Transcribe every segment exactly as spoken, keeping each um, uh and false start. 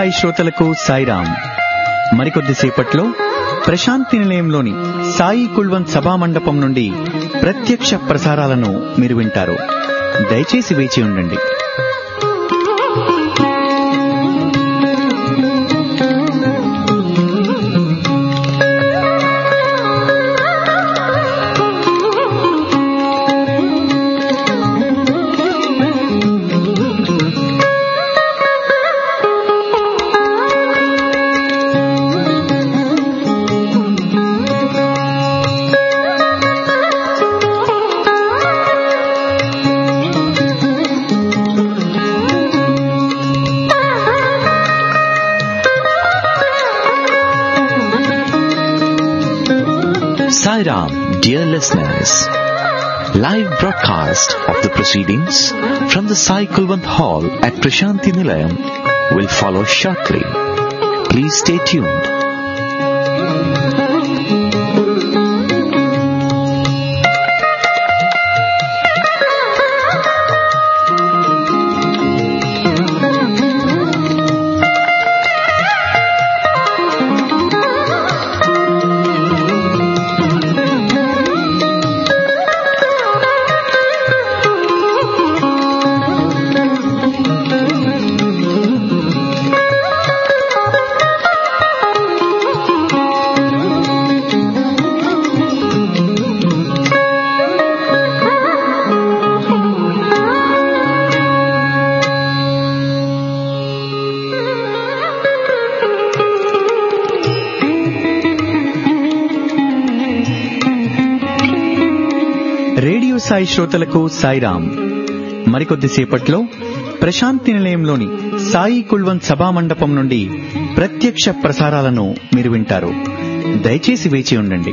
సాయి శ్రోతలకు సాయిరాం. మరికొద్దిసేపట్లో ప్రశాంతి నిలయంలోని సాయి కుల్వంత్ సభా మండపం నుండి ప్రత్యక్ష ప్రసారాలను మీరు వింటారు. దయచేసి వేచి ఉండండి. Sairam, dear listeners, live broadcast of the proceedings from the Sai Kulwant Hall at Prashanti Nilayam will follow shortly. Please stay tuned. Radio Sai శ్రోతలకు సాయిరాం. మరికొద్దిసేపట్లో ప్రశాంతి నిలయంలోని సాయి కుల్వంత్ సభా మండపం నుండి ప్రత్యక్ష ప్రసారాలను మీరు వింటారు. దయచేసి వేచి ఉండండి.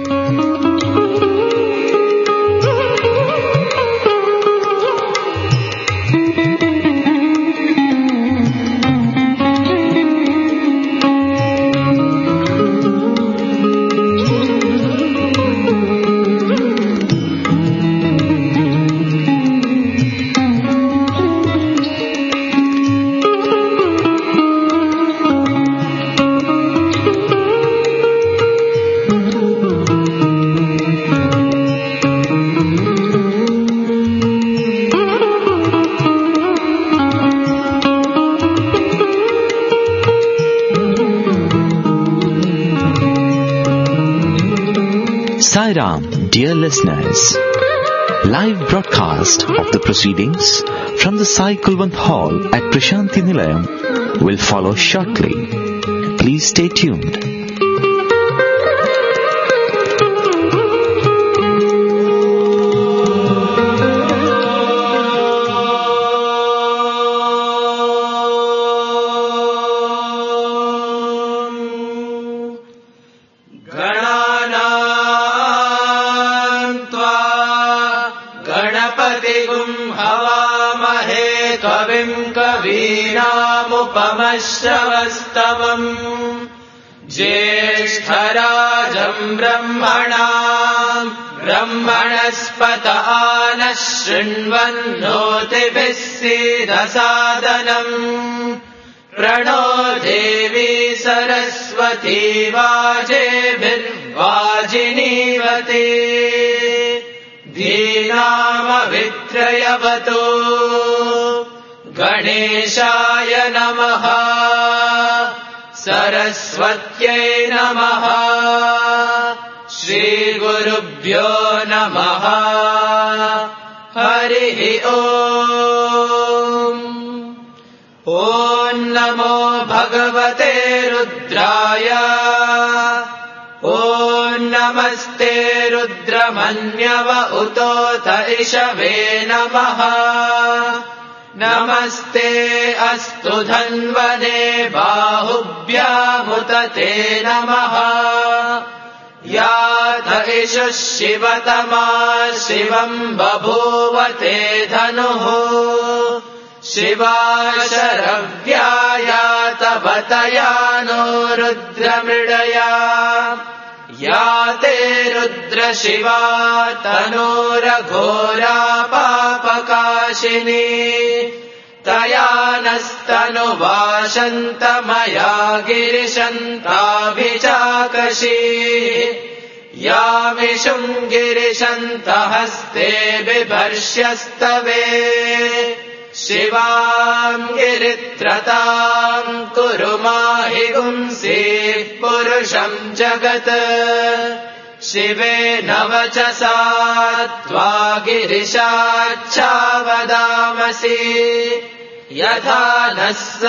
Sairam, dear listeners, live broadcast of the proceedings from the Sai Kulwant Hall at Prashanti Nilayam will follow shortly. Please stay tuned. श्रवस्तवम् ज्येष्ठराजम् ब्रह्मणाम् ब्रह्मणस्पत आनः शृण्वन्नोतिभिः सीदसादनम् प्रणो देवी सरस्वती वाजेभिर्वाजिनीवती धीनामभित्रयवतु गणेशाय नमः सरस्वत्यै नमः श्रीगुरुभ्यो नमः हरिः ओम् ॐ नमो भगवते रुद्राय ॐ नमस्ते रुद्रमन्यव उतोत इषवे नमः नमस्ते अस्तु धन्वने बाहुभ्यामुत ते नमः यात इषुः शिवतमा शिवम् बभूव ते धनुः शिवा शरव्यायात बतया नो रुद्रमृडया या ते रुद्रशिवा तनूरघोरा पापकाशिनी तया नस्तनुवाशन्तमया गिरिशन्ताभिचाकशीः यामिषुम् गिरिशन्तहस्ते बिभर्ष्यस्तवे शिवाम् गिरित्रताम् कुरु माहि गुंसीः पुरुषम् जगत् शिवेन वचसा त्वा गिरिशाच्छावदामसि यथा नः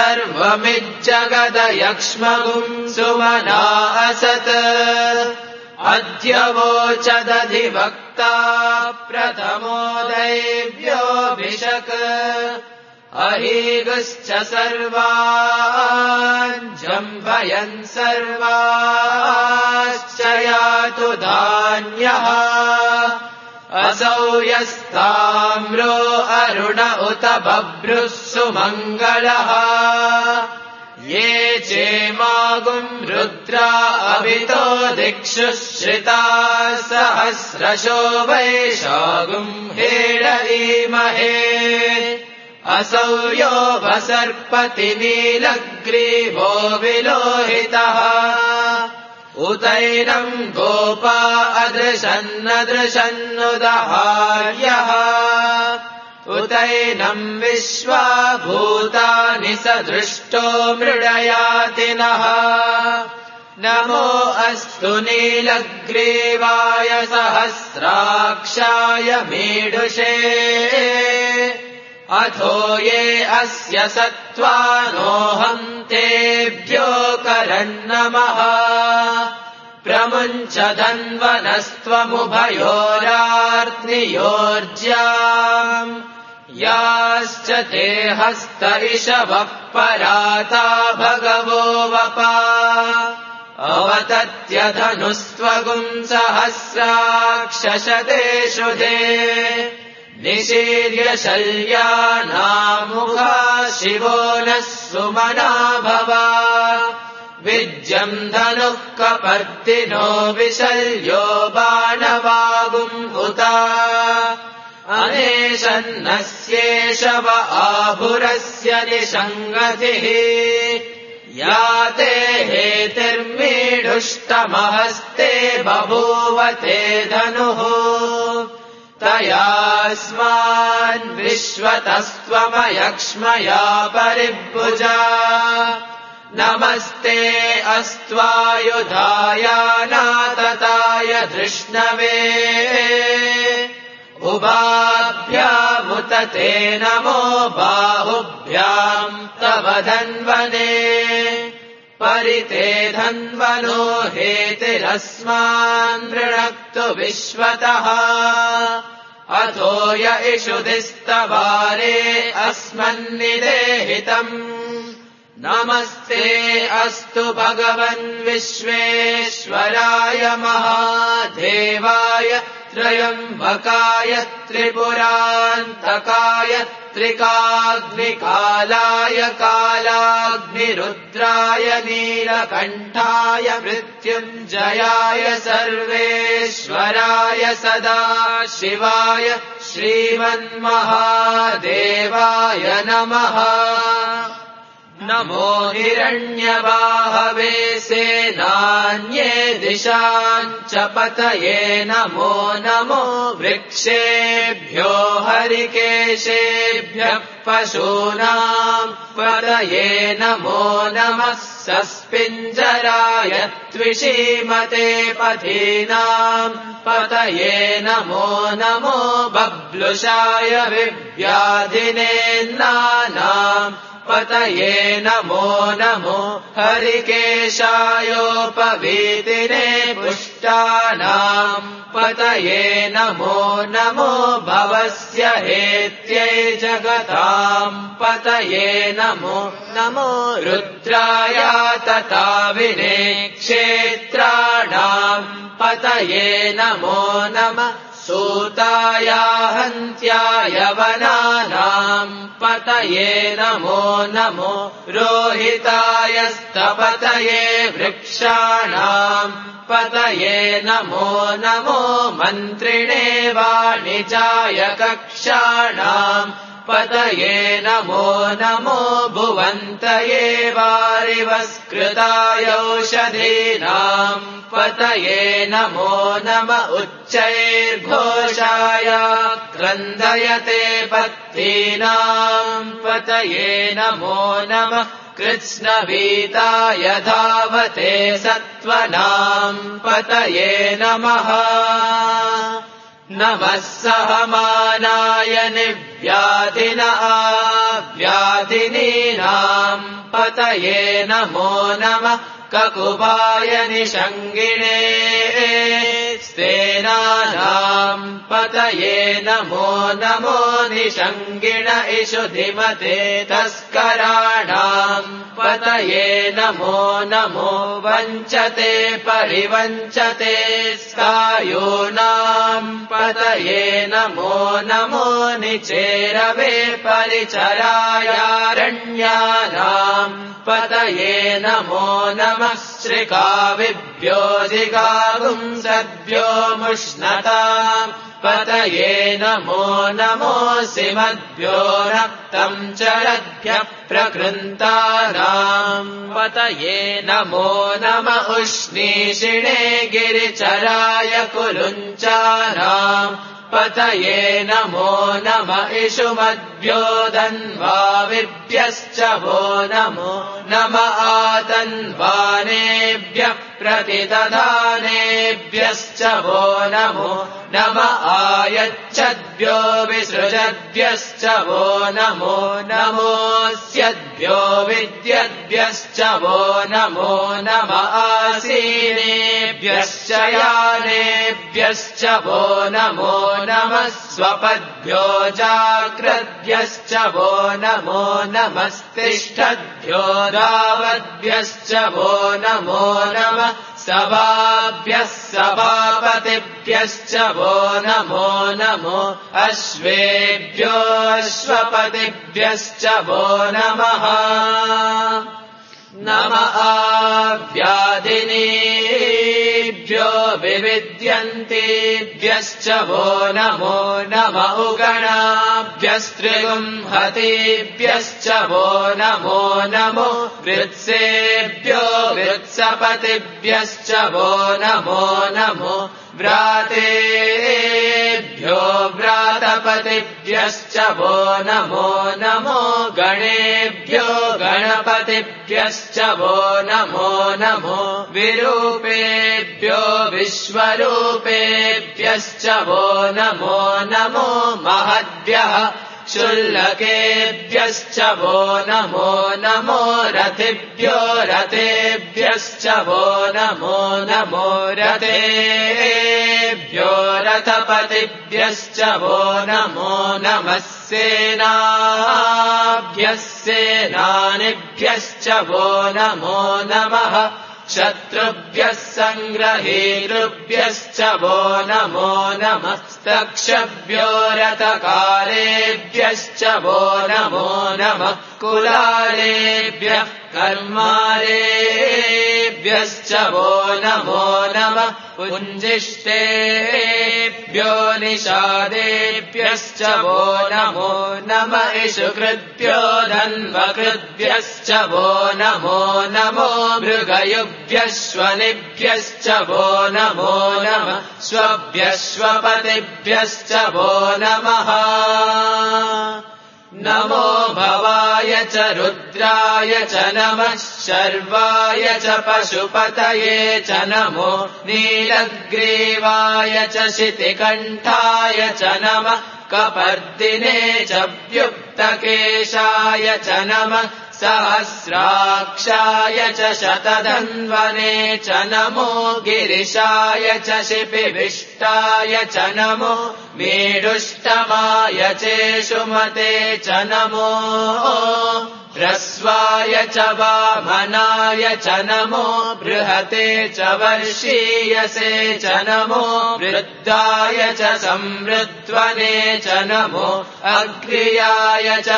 सर्वमिज्जगदयक्ष्मगुम् सुमना असत् अद्य वोचदधिवक्ता प्रथमो दैव्योऽभिषक् अहीगुश्च सर्वान् जम्भयन् सर्वाश्च यातु धान्यः असौ यस्ताम्रो अरुण उत बभ्रुः सुमङ्गलः ये चेमागुम् रुद्रा अभितो दिक्षु श्रिताः सहस्रशो वैशागुम् हेडीमहे असौ यो वसर्पति नीलग्रीवो विलोहितः उतैनम् गोपा अदृशन्नदृशन्नुदहार्यः उतैनम् विश्वा भूतानि स दृष्टो मृडयातिनः नमो अस्तु नीलग्रीवाय सहस्राक्षाय मीढुषे अथो ये अस्य सत्त्वानोऽहम् तेभ्यो करन्नमः प्रमुञ्च धन्वनस्त्वमुभयोरार्त्नियोर्ज्याम् याश्च ते हस्त इषवः पराता भगवो वपा अवतत्यधनुस्त्वगुम् सहस्राक्षशतेषु ते निशीर्य शल्यानामुखा शिवो नः सुमना भवा विज्यम् धनुः कपर्दिनो विशल्यो बाणवागुम् उता अनेशन्नस्येषव आभुरस्य निषङ्गतिः या ते हेतिर्मीढुष्टमहस्ते बभूव ते धनुः तयास्मान् विश्वतस्त्वमयक्ष्मया परिभुजा नमस्ते अस्त्वायुधायानातताय धृष्णवे उभाभ्यामुत ते नमो बाहुभ्याम् तव धन्वने परिते धन्वनो हेतिरस्मान् नृणक्तु विश्वतः अथो य इषुधिस्तवारे अस्मन्निदेहितम् नमस्ते अस्तु भगवन् विश्वेश्वराय महादेवाय त्रयम्बकाय त्रिपुरान्तकाय त्रिकाग्निकालाय कालाग्निरुद्राय नीलकण्ठाय मृत्युञ्जयाय सर्वेश्वराय सदाशिवाय श्रीमन्महादेवाय नमः नमो हिरण्यबाहवे सेनान्ये दिशाञ्च पतये नमो नमो वृक्षेभ्यो हरिकेशेभ्यः पशूनाम् पतये नमो नमः सस्पिञ्जराय त्विषीमते पथीनाम् पतये नमो नमो बब्लुषाय विव्याधिनेन्नानाम् पतये नमो नमो हरिकेशायोपवीतिने पुष्टानाम् पतये नमो नमो भवस्य हेत्यै जगताम् पतये नमो नमो रुद्राय तताविने क्षेत्राणाम् पतये नमो नमः सूताय हन्त्याय वनानाम् पतये नमो नमो रोहिताय स्तपतये वृक्षाणाम् पतये नमो नमो मन्त्रिणे वाणिजाय कक्षाणाम् पतये नमो नमो भुवन्तये वारिवस्कृतायौषधीनां पतये नमो नम उच्चैर्घोषाय क्रन्दयते पत्नीनां पतये नमो नमः कृत्स्नवीताय धावते सत्त्वनां पतये नमः नमः सहमानाय निव्याधिन आव्याधिनीनां पतये नमो नमः ककुबाय निषङ्गिणे स्तेनानां पतये नमो नमो निषङ्गिण इषुधिमते तस्कराणां पतये नमो नमो वञ्चते परिवञ्चते स्थायूनां पतये नमो नमो निचेरवे परिचरायारण्यानां पतये नमो नमः श्रिकाविभ्यो जिगागुंसद्भ्यो मुष्णताम् पतये नमो नमोऽसिमद्भ्यो रक्तम् चरद्भ्यः प्रकृन्तानाम् पतये नमो नम उष्णीषिणे गिरिचराय कुलुञ्चानाम् पतये नमो नम इषुमद्भ्यो धन्वाविभ्यश्च वो नमो नम आतन्वानेभ्यः प्रतिदधानेभ्यश्च वो नमो नम आयच्छद्भ्यो विसृजद्भ्यश्च वो नमो नमोऽस्यद्भ्यो विद्यद्भ्यश्च वो नमो नम आसीनेभ्यश्च यानेभ्यश्च वो नमो नमः स्वपद्भ्यो जाग्रद्भ्यश्च वो नमो नमस्तिष्ठद्भ्यो दावद्भ्यश्च वो नमो नमः सभाभ्यः सभापतिभ्यश्च वो नमो नमो अश्वेभ्यो अश्वपतिभ्यश्च वो नमः नम आव्याधिनीभ्यो विविद्यन्तेभ्यश्च वो नमो नम उगणाभ्यस्त्रिगुंहतेभ्यश्च वो नमो नमो वृत्सेभ्यो वृत्सपतिभ्यश्च वो नमो नमो व्रातेभ्यो व्रातपतिभ्यश्च वो नमो नमो गणेभ्यो गणपतिभ्यश्च वो नमो नमो विरूपेभ्यो विश्वरूपेभ्यश्च वो नमो नमो महद्भ्यः शुल्लकेभ्यश्च वो नमो नमो रथिभ्यो रथेभ्यश्च वो नमो नमो रथेभ्यो रथपतिभ्यश्च वो नमो नमः सेनाभ्यः सेनानिभ्यश्च वो नमो नमः शत्रुभ्यः सङ्ग्रहेतृभ्यश्च वो नमो नमः तक्षभ्यो रथकारेभ्यश्च वो नमो नमः कुलालेभ्यः कर्मारेभ्यश्च वो नमो नमः पुञ्जिष्टेभ्यो निषादेभ्यश्च वो नमो नम इषुकृद्भ्यो धन्वकृद्भ्यश्च वो नमो नमो मृगयुभ्यश्वनिभ्यश्च वो नमो नमः स्वभ्यश्वपतिभ्यश्च वो नमः नमो भवाय च रुद्राय च नमः शर्वाय च पशुपतये च नमो नीलग्रीवाय च शितिकण्ठाय च नमः कपर्दिने च व्युक्तकेशाय च नमः सहस्राक्षाय च शतधन्वने च नमो गिरिशाय च शिपिविष्टाय च नमो मेढुष्टमाय चेषुमते च नमो ह्रस्वाय च वामनाय च नमो बृहते च वर्षीयसे च नमो वृद्धाय च संवृध्वने च नमो अग्र्याय च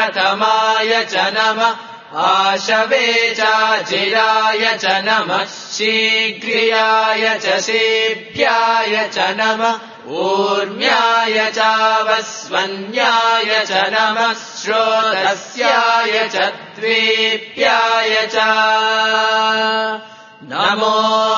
प्रथमाय च नमः आशवे चाजिराय च नमः शीघ्रियाय च शीभ्याय च नमः ऊर्म्याय चावस्वन्याय च नमः श्रोतस्याय च द्वीप्याय च नमो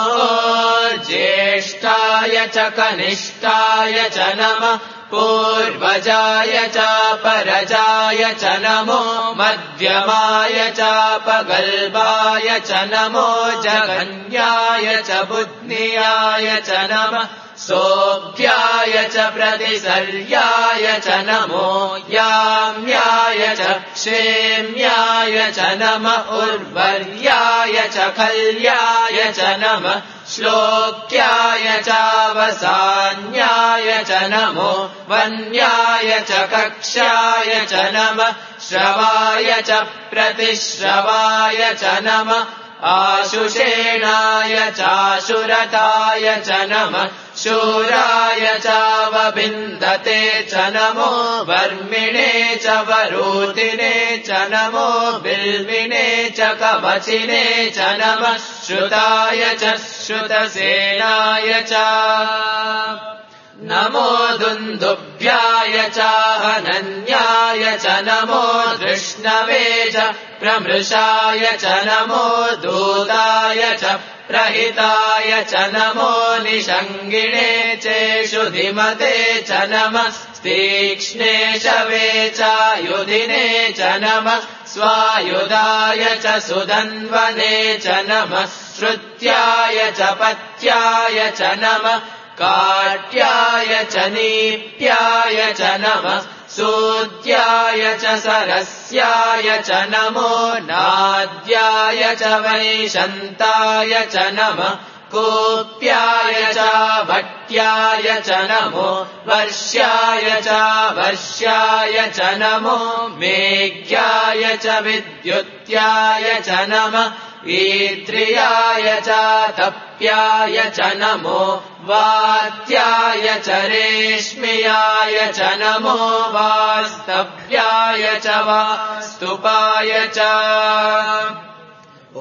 ज्येष्ठाय च कनिष्ठाय च नमः पूर्वजाय चापरजाय च नमो मध्यमाय चापगल्भाय च नमो जघन्याय च बुद्ध्याय च नमः सोऽभ्याय च प्रतिसर्याय च नमो याम्याय च क्षेम्याय च नमः उर्वर्याय च खल्याय च नमः श्लोक्याय चावसान्याय च नमो वन्याय च कक्ष्याय च नमः श्रवाय च प्रतिश्रवाय च नमः आशुषेणाय चाशुरताय च नमः शूराय चावबिन्दते च नमो वर्मिणे च वरूतिने च नमो बिल्विने च कवचिने च नमः श्रुताय च श्रुतसेनाय च नमो दुन्दुभ्याय चाहनन्याय च नमो धृष्णवे च प्रमृषाय च नमो दूताय च प्रहिताय च नमो निषङ्गिणे चेषु धिमते च नमः तीक्ष्णे शवे चायुधिने च नमः स्वायुधाय च सुदन्वने च नमः श्रुत्याय च पत्याय च नमः काट्याय च नीप्याय च नमः सूद्याय च सरस्याय च नमो नाद्याय च वैशन्ताय च नमः कूप्याय च भट्याय च नमो वर्ष्याय च वर्ष्याय च नमो मेघ्याय च विद्युत्याय च नमः ईद्रियाय च तप्याय च नमो वात्याय च रेश्म्याय च नमो वास्तव्याय च वास्तुपाय च ॐ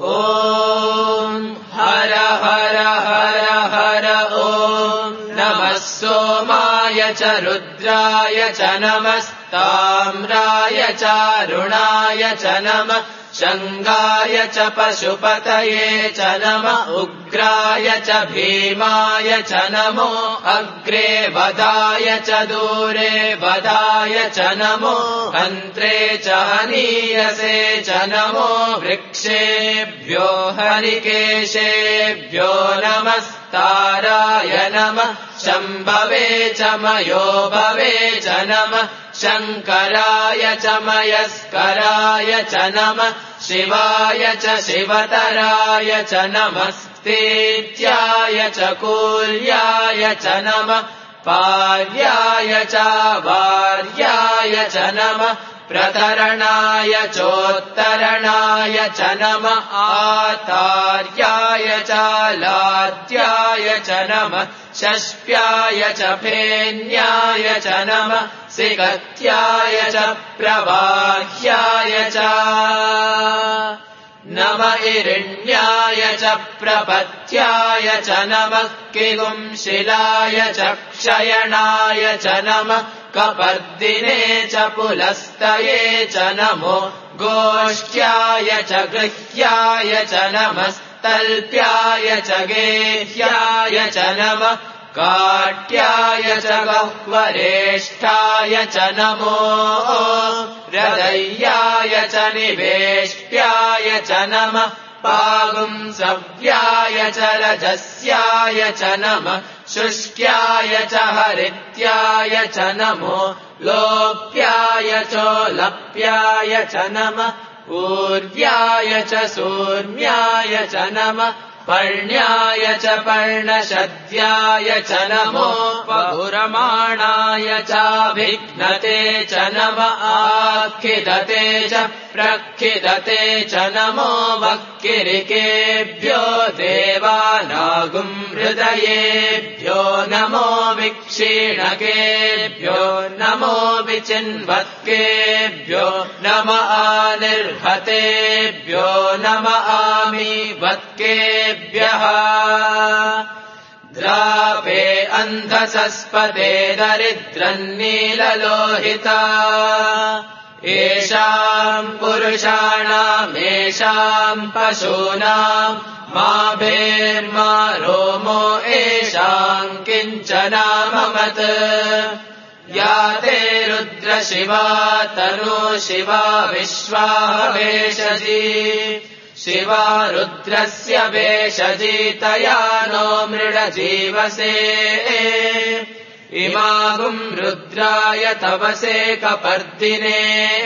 हर हर हर हर ॐ नमः सोमाय च रुद्राय च नमस्ताम्राय च अरुणाय च नमः शङ्गाय च पशुपतये च नमः उग्राय च भीमाय च नमो अग्रे वदाय च दूरे वदाय च नमो हन्त्रे च हनीयसे च नमो वृक्षेभ्यो हरिकेशेभ्यो नमस्ताराय नमः शम्भवे च मयो भवे च नमः शङ्कराय च मयस्कराय च नमः शिवाय च शिवतराय च नमः स्तेत्याय च कूल्याय च नमः पार्याय च वार्याय च नमः प्रतरणाय चोत्तरणाय च नमः आतार्याय च लाद्याय च नमः शष्प्याय च फेन्याय च नमः सिगत्याय च प्रवाह्याय च नम इरिण्याय च प्रपत्याय च नमः किगुंशिलाय च क्षयणाय च नमः कपर्दिने च पुलस्तये च नमो गोष्ठ्याय च गृह्याय च नमस्तल्प्याय च गेह्याय च नमः काट्याय च गह्वरेष्ठाय च नमो हृदयाय च निवेष्ट्याय च नमः पागुंसव्याय च रजस्याय च नमः शुष्क्याय च हरित्याय च नमो लोप्याय चोलप्याय च नमः ऊर्व्याय च सूर्म्याय च नमः पर्ण्याय च पर्णशद्याय च नमो बहुरमाणाय चाभिघ्नते च नमः आखिदते च प्रखिदते च नमो वक्किरिकेभ्यो देवानागुं हृदयेभ्यो नमो विक्षीणकेभ्यो नमो विचिन्वत्केभ्यो नम आनिर्हतेभ्यो देवेभ्यो नमआमि वत्केभ्यः द्रापे अन्धसस्पते दरिद्रन्नीललोहिता येषाम् पुरुषाणामेषाम् पशूनाम् मा भेर्मा रोमो येषाम् किञ्चनामवत् या ते रुद्रशिवा तनु शिवा विश्वावेशजी शिवा रुद्रस्य वेशजीतया नो मृडजीवसे इमागुम् रुद्राय तवसे कपर्दिने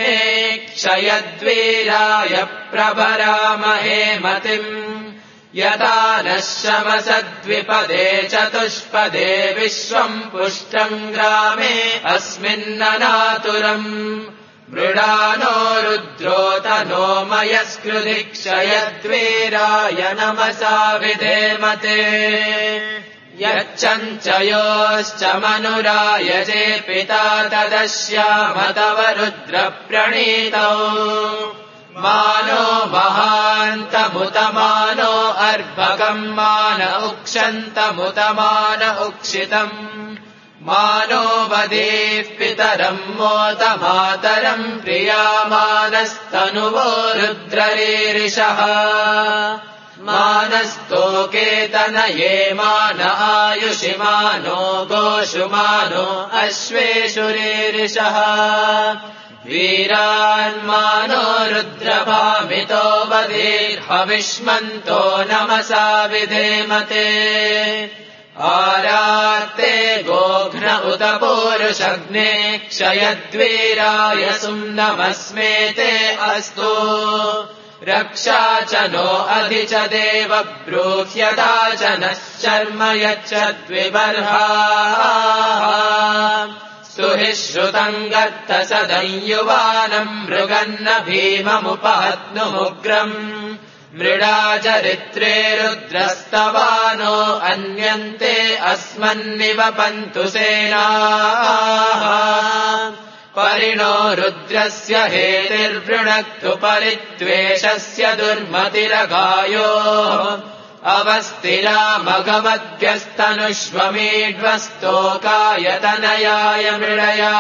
क्षयद्वीराय प्रभरामहे मतिम् यदा नः शमसद्विपदे चतुष्पदे विश्वम् पुष्टम् ग्रामे अस्मिन्ननातुरम् मृडानो रुद्रोत नो मयस्कृधि क्षयद्वीराय नमसा विधेमते यच्चञ्चयोश्च मनुरायजे पिता तदश्याम तव रुद्रप्रणीतौ मानो महान्तमुतमानो अर्भकम् मान उक्षन्तमुतमान उक्षितम् मानो वदेः पितरम् मोत मातरम् प्रियामानस्तनुवो रुद्ररीरिषः मानस्तोकेतनये मान आयुषि मानो गोषु मानो अश्वेषु रीरिषः वीरान्मानो रुद्रभामितो वधीर्हविष्मन्तो नमसा विधेमते आरात्ते गोघ्न उत पूरुषग्ने क्षयद्वीराय सुम्नमस्मेते अस्तु रक्षा च नो अधि च देव ब्रूह्यता च नश्चर्म यच्छद्विबर्हा स्तुहि श्रुतम् गत्त सदंयुवानम् मृगन्न भीममुपहत्नुमुग्रम् मृडाचरित्रे रुद्रस्तवानो अन्यन्ते अस्मन्निवपन्तु सेनाः परिणो रुद्रस्य हेतिर्वृणक्तु परित्वेषस्य दुर्मतिरगायो अवस्थिरामघवद्भ्यस्तनुष्वमीढ्वस्तोकायतनयाय मृडया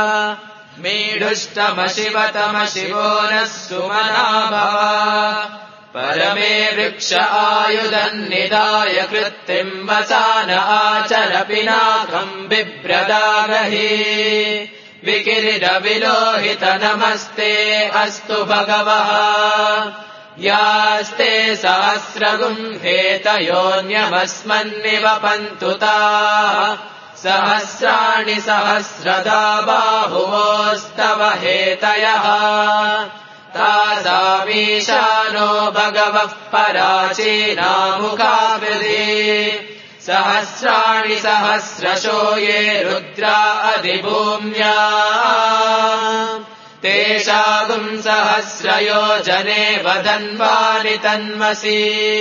मीढुष्टमशिवतमशिवो नः सुमना भव परमे वृक्ष आयुधन्निदाय कृत्तिम् वसान आचर पिनाकम् बिभ्रदागहि विकिरिरविलोहित नमस्ते अस्तु भगवः यास्ते सहस्रगुम्हेतयोऽन्यमस्मन्निवपन्तु ताः सहस्राणि सहस्रदा बाहुवोस्तव हेतयः तासामीशानो भगवः पराचीनामुखावृधि सहस्राणि सहस्रशो ये रुद्रा अधिभूम्या तेषागुम् सहस्रयोजने वदन्वानि तन्मसि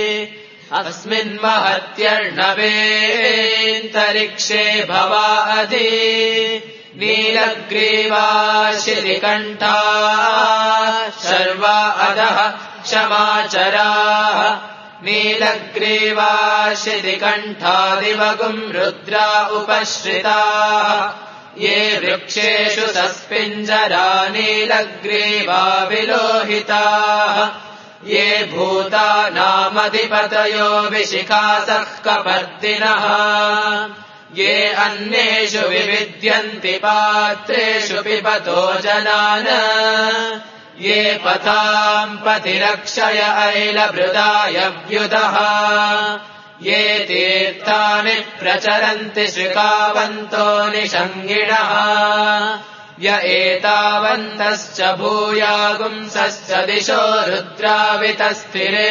अस्मिन्महत्यर्णवेऽन्तरिक्षे भवा अधि नीलग्रीवा शिरिकण्ठा शर्वा अधः क्षमाचराः नीलग्रीवा शिरिकण्ठादिवगुम् रुद्रा उपश्रिताः ये वृक्षेषु सस्पिञ्जरा नीलग्रीवा विलोहिताः ये भूतानामधिपतयो विशिखासः कपर्दिनः ये अन्येषु विविद्यन्ति पात्रेषु पिबतो जनान् ये पथाम् पथिरक्षय ऐलभृदाय व्युदः ये तीर्थानि प्रचरन्ति श्रिकावन्तो निषङ्गिणः य एतावन्तश्च भूयागुंसश्च दिशो रुद्रावितस्थिरे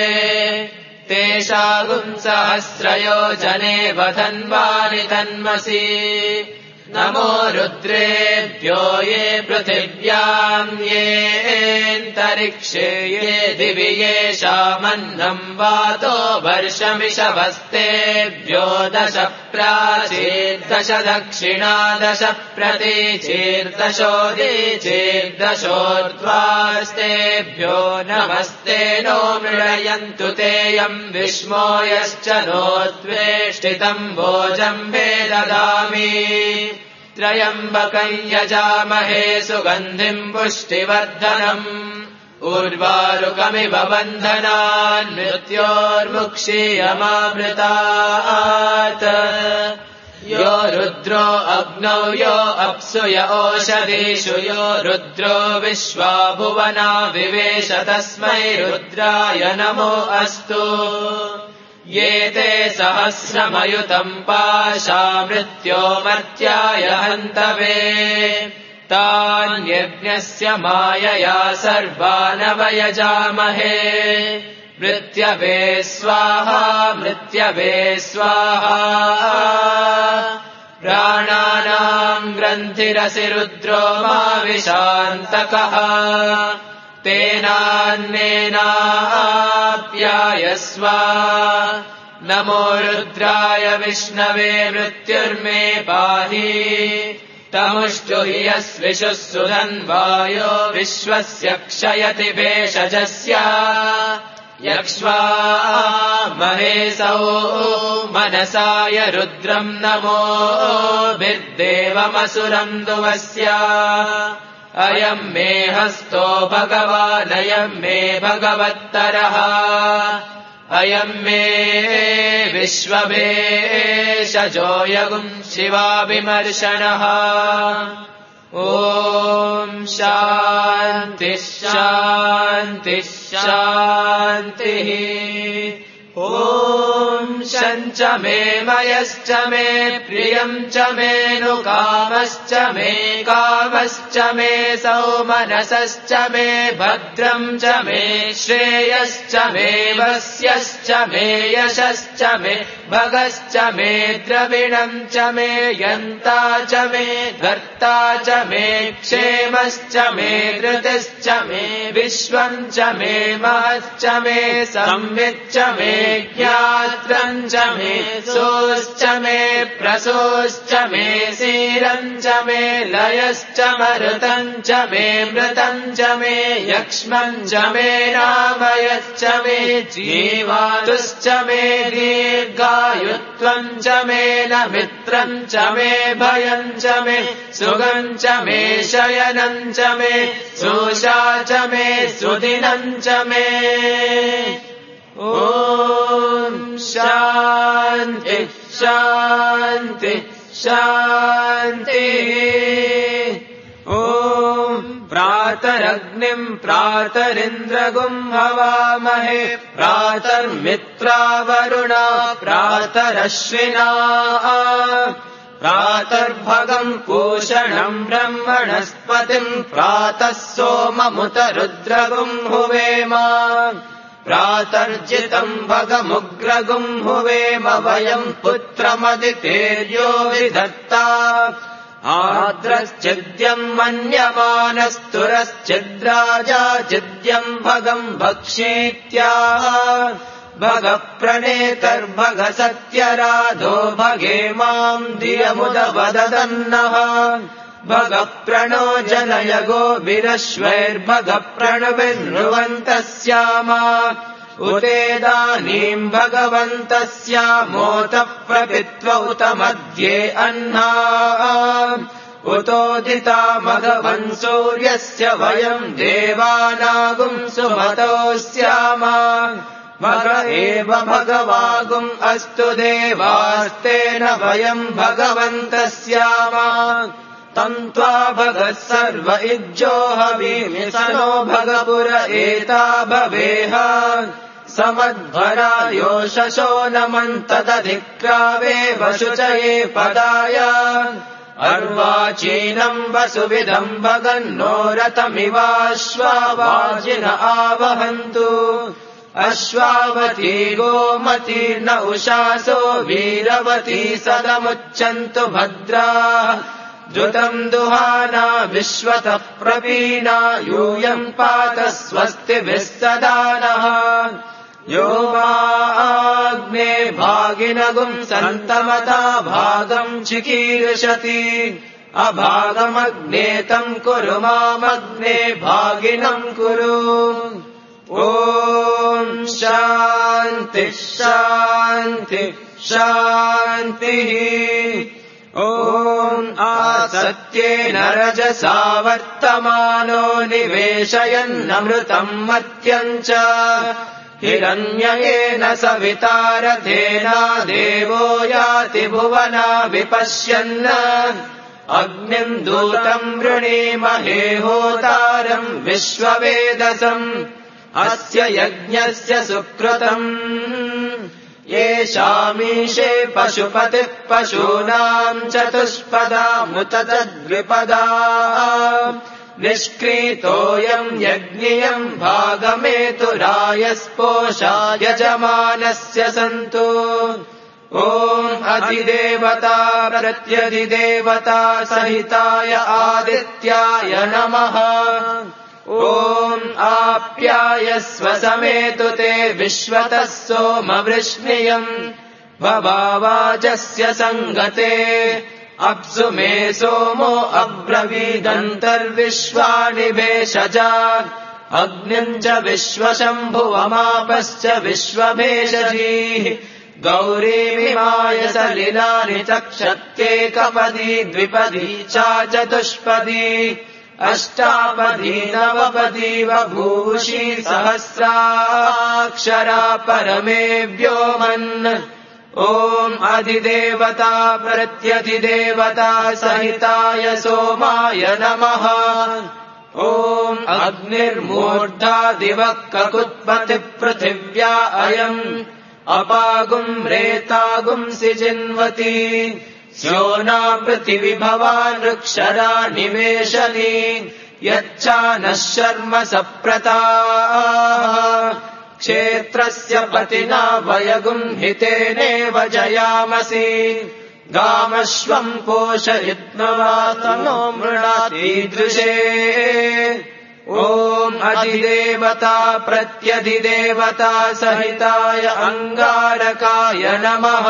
तेषागुम् सहस्रयोजने वधन्वानि तन्मसि नमो रुद्रेभ्यो ये पृथिव्याम् येऽन्तरिक्षे ये दिवि येषामन्नम् वातो वर्षमिषवस्तेभ्यो दश प्राचीर्दश दक्षिणा दश प्रतीचीर्दशोदीचीर्दशोर्ध्वास्तेभ्यो नमस्ते नो मृळयन्तु तेऽयम् विष्मो यश्च नोद्वेष्टितम् भोजम्बे ददामि त्रयम्बकम् यजामहे सुगन्धिम् पुष्टिवर्धनम् उर्वारुकमिव बन्धनान् मृत्योर्मुक्षीयमामृतात् यो रुद्रो अग्नौ यो अप्सु य ओषधीषु यो रुद्रो विश्वा भुवना विवेश तस्मै रुद्राय नमो अस्तु ये ते सहस्रमयुतम् पाशा मृत्योमर्त्याय हन्तवे तान्यज्ञस्य मायया सर्वानवयजामहे मृत्यवे स्वाहा मृत्यवे स्वाहा प्राणानाम् ग्रन्थिरसि रुद्रो मा विशान्तकः तेनान्नेनाप्यायस्व नमो रुद्राय विष्णवे मृत्युर्मे पाहि तमुष्टु हि यस्विषुः सुधन्वायो विश्वस्य क्षयति भेषजस्य यक्ष्वा महेशौ मनसाय रुद्रम् नमोभिर्देवमसुरम् दुवस्य अयम् मे हस्तो भगवानयम् मे भगवत्तरः अयम् मे विश्ववेशजो यगुम् शिवाभिमर्शनः ॐ शान्तिः शान्तिः शान्तिः ॐ शञ्च मे मयश्च मे प्रियम् च मेऽनुकामश्च मे कामश्च मे सौमनसश्च मे भद्रम् च मे श्रेयश्च मे वस्यश्च मे यशश्च मे भगश्च मे द्रविणम् च मे यन्ता च मे धर्ता च मे क्षेमश्च मे धृतिश्च मे विश्वम् च मे महश्च मे संविच्च मे ज्ञात्रम् च मे सोश्च मे प्रसोश्च मे सीरम् च मे लयश्च मरुतम् च मे मृतम् च मे यक्ष्मम् च मे रामयश्च मे जीवातुश्च मे दीर्घायुत्वम् च मे न मित्रम् च मे भयम् च मे सुगम् च मे शयनम् च मे सोषा च मे सुदिनम् च मे ॐ शान्ति शान्ति शान्तिः ॐ प्रातरग्निम् प्रातरिन्द्रगुम् हवामहे प्रातर्मित्रावरुणा प्रातरश्विना प्रातर्भगम् पूषणम् ब्रह्मणस्पतिम् प्रातः सोममुत रुद्रगुम् हुवेम प्रातर्जितम् भगमुग्रगुम् हुवेम वयम् पुत्रमदितेर्यो विधत्ता आद्रश्चिद्यम् मन्यमानस्तुरश्चिद्राजा चिद्यम् भगम् भक्षीत्याह भगप्रणेतर्भग सत्यराधो भगे माम् धियमुदवदन्नः भगप्रणो जनय गोभिरश्वैर्भगप्रणविर्नुवन्तः स्याम उदेदानीम् भगवन्तस्यामोतः प्रपित्व उत मध्ये अह्ना उतोदिता मघवन् सूर्यस्य वयम् देवानागुम् सुमतो स्याम भग एव भगवागुम् अस्तु देवास्तेन वयम् भगवन्तः स्याम तन्त्वा भगः सर्व इज्जो हवीमि स नो भगपुर एता भवेह समध्वरायो शशो नमन्तदधिक्रावे वशुचये पदाय अर्वाचीनम् वसुविदम् भगन्नो रथमिवाश्वावाजिन आवहन्तु अश्वावती गोमतीर्न उषासो वीरवती सदमुच्चन्तु भद्रा द्रुतम् दुहाना विश्वतः प्रपीना यूयम् पात स्वस्तिभिः सदा नः यो वाग्ने भागिनगुम् सन्तमता भागम् चिकीर्षति अभागमग्ने तम् कुरु मामग्ने भागिनम् कुरु ॐ शान्ति शान्ति शान्तिः ॐ आसत्येन रजसा वर्तमानो निवेशयन्नमृतम् मत्यम् च हिरण्ययेन सवितारथेना देवो याति भुवना विपश्यन् अग्निम् दूतम् वृणीमहे होतारम् विश्ववेदसम् अस्य यज्ञस्य सुकृतम् येषामीशे पशुपतिः पशूनाम् चतुष्पदामुत तद्विपदा निष्क्रीतोऽयम् यज्ञियम् भागमेतुरायस्पोषा यजमानस्य सन्तु ॐ अधिदेवता प्रत्यधिदेवता सहिताय आदित्याय नमः ॐ आप्यायस्व समेतु ते विश्वतः सोमवृष्णियम् भवावाचस्य सङ्गते अप्सु मे सोमो अब्रवीदन्तर्विश्वानि भेषजा अग्निम् च विश्वशम्भुवमापश्च विश्वभेषजीः गौरीमिमाय सलिलानि चक्षत्येकपदी द्विपदी च चतुष्पदी अष्टापदी नवपदी बभूषी सहस्राक्षरा परमे व्योमन् ॐ अधिदेवता प्रत्यधिदेवता सहिताय सोमाय नमः ॐ अग्निर्मूर्धा दिवः ककुत्पतिः पृथिव्या अयम् अपागुम् रेतागुंसि जिन्वति स्योना पृथिविभवान् ऋक्षरा निवेशनी यच्चानः शर्म सप्रताः क्षेत्रस्य पतिना वयगुम् हितेनेव जयामसि गामश्वम् पोषयित्वा मृणातीदृशे ॐ अधिदेवता प्रत्यधिदेवता सहिताय अङ्गारकाय नमः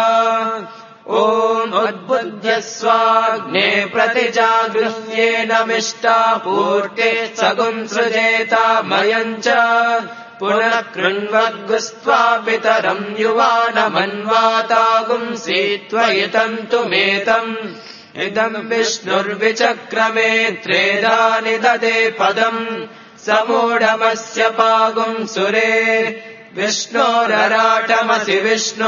ॐ उद्बुध्यस्वाग्ने प्रतिजागृह्येन मिष्टापूर्ते सगुम् सृजेतामयम् च पुनः कृण्वग्स्त्वा पितरम् युवानमन्वातागुंसि त्वयितन्तुमेतम् इदम् विष्णुर्विचक्रमे त्रेधा निददे पदम् समूढमस्य पागुम् सुरे विष्णोरराटमसि विष्णो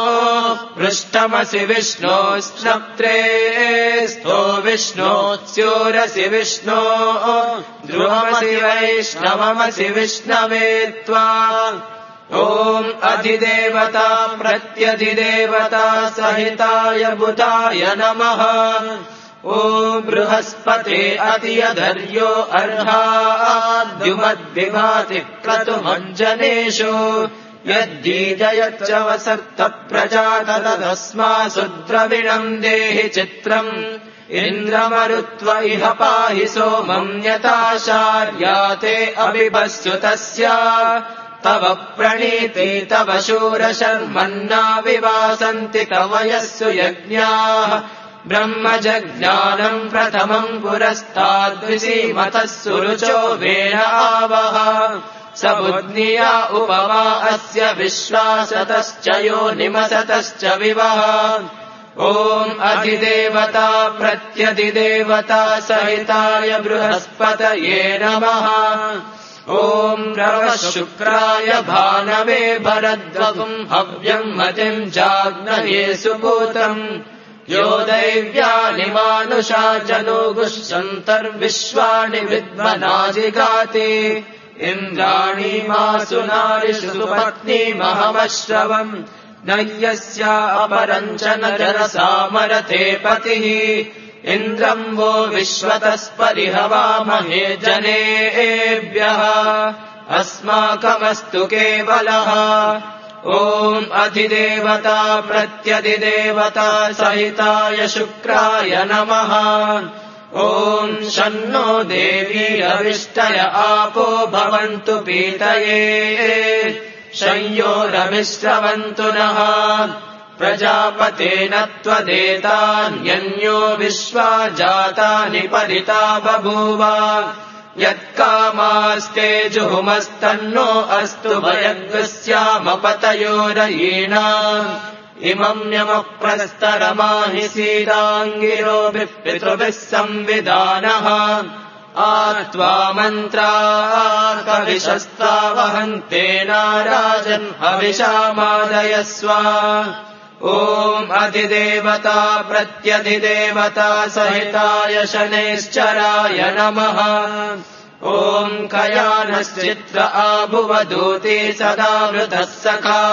पृष्ठमसि विष्णो स्नप्त्रे स्थो विष्णो स्योरसि विष्णो ध्रुवमसि वैष्णवमसि विष्णवे त्वा ॐ अधिदेवता प्रत्यधिदेवता सहिताय बुधाय नमः ॐ बृहस्पते अतियधर्यो अर्हाद्युमद्विभाति क्रतुमञ्जनेषु यद्दीजयच्च वसर्त प्रजात तदस्मासु द्रविणम् देहि चित्रम् इन्द्रमरुत्व इह पाहि सोमम् यथाशार्याते अभिभस्युतस्य तव प्रणीते तव शूरशर्मन्ना विवासन्ति कवयस्सु यज्ञाः ब्रह्मजज्ञानम् प्रथमम् पुरस्ताद्विसीमतः सुरुचो वेण आवह स बुद्निया उपवा अस्य विश्वासतश्च योनिमसतश्च विवह ॐ अधिदेवता प्रत्यधिदेवता सहिताय बृहस्पतये नमः ॐ रवः शुक्राय भानवे भरद्वपुम् हव्यम् मतिम् जाग्नये सुपूतम् यो दैव्यानि मानुषा जनोगुश्चन्तर्विश्वानि विद्मनाजिगाति इन्द्राणी मासु नारिषु सुपत्नीमहमश्रवम् नय्यस्या अपरम् च न जरसामरथे पतिः इन्द्रम् वो विश्वतस्परिहवामहे जनेभ्यः अस्माकमस्तु केवलः ॐ अधिदेवता प्रत्यधिदेवता सहिताय शुक्राय नमः। ॐ शन्नो देवी अविष्टय आपो भवन्तु पीतये शंयोरमिश्रवन्तु नः। प्रजापतेन त्वदेतान्यन्यो विश्वा जातानि परिता बभूव। यत्कामास्ते जुहुमस्तन्नो अस्तु भयग्स्यामपतयोरयीणाम्। इमम् यमप्रस्तरमाहि सीदाङ्गिरोभिः पितृभिः संविदानः। आत्वा मन्त्रा कविशस्तावहन्ते नाराजन् हविषामादयस्व। ॐ अधिदेवता प्रत्यधिदेवता सहिताय शनैश्चराय नमः। ॐ कयानश्चित्र आभुवदूती सदा वृतः सखा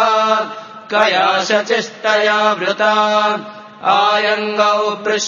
कयाशचिष्टया वृता। आयङ्गौ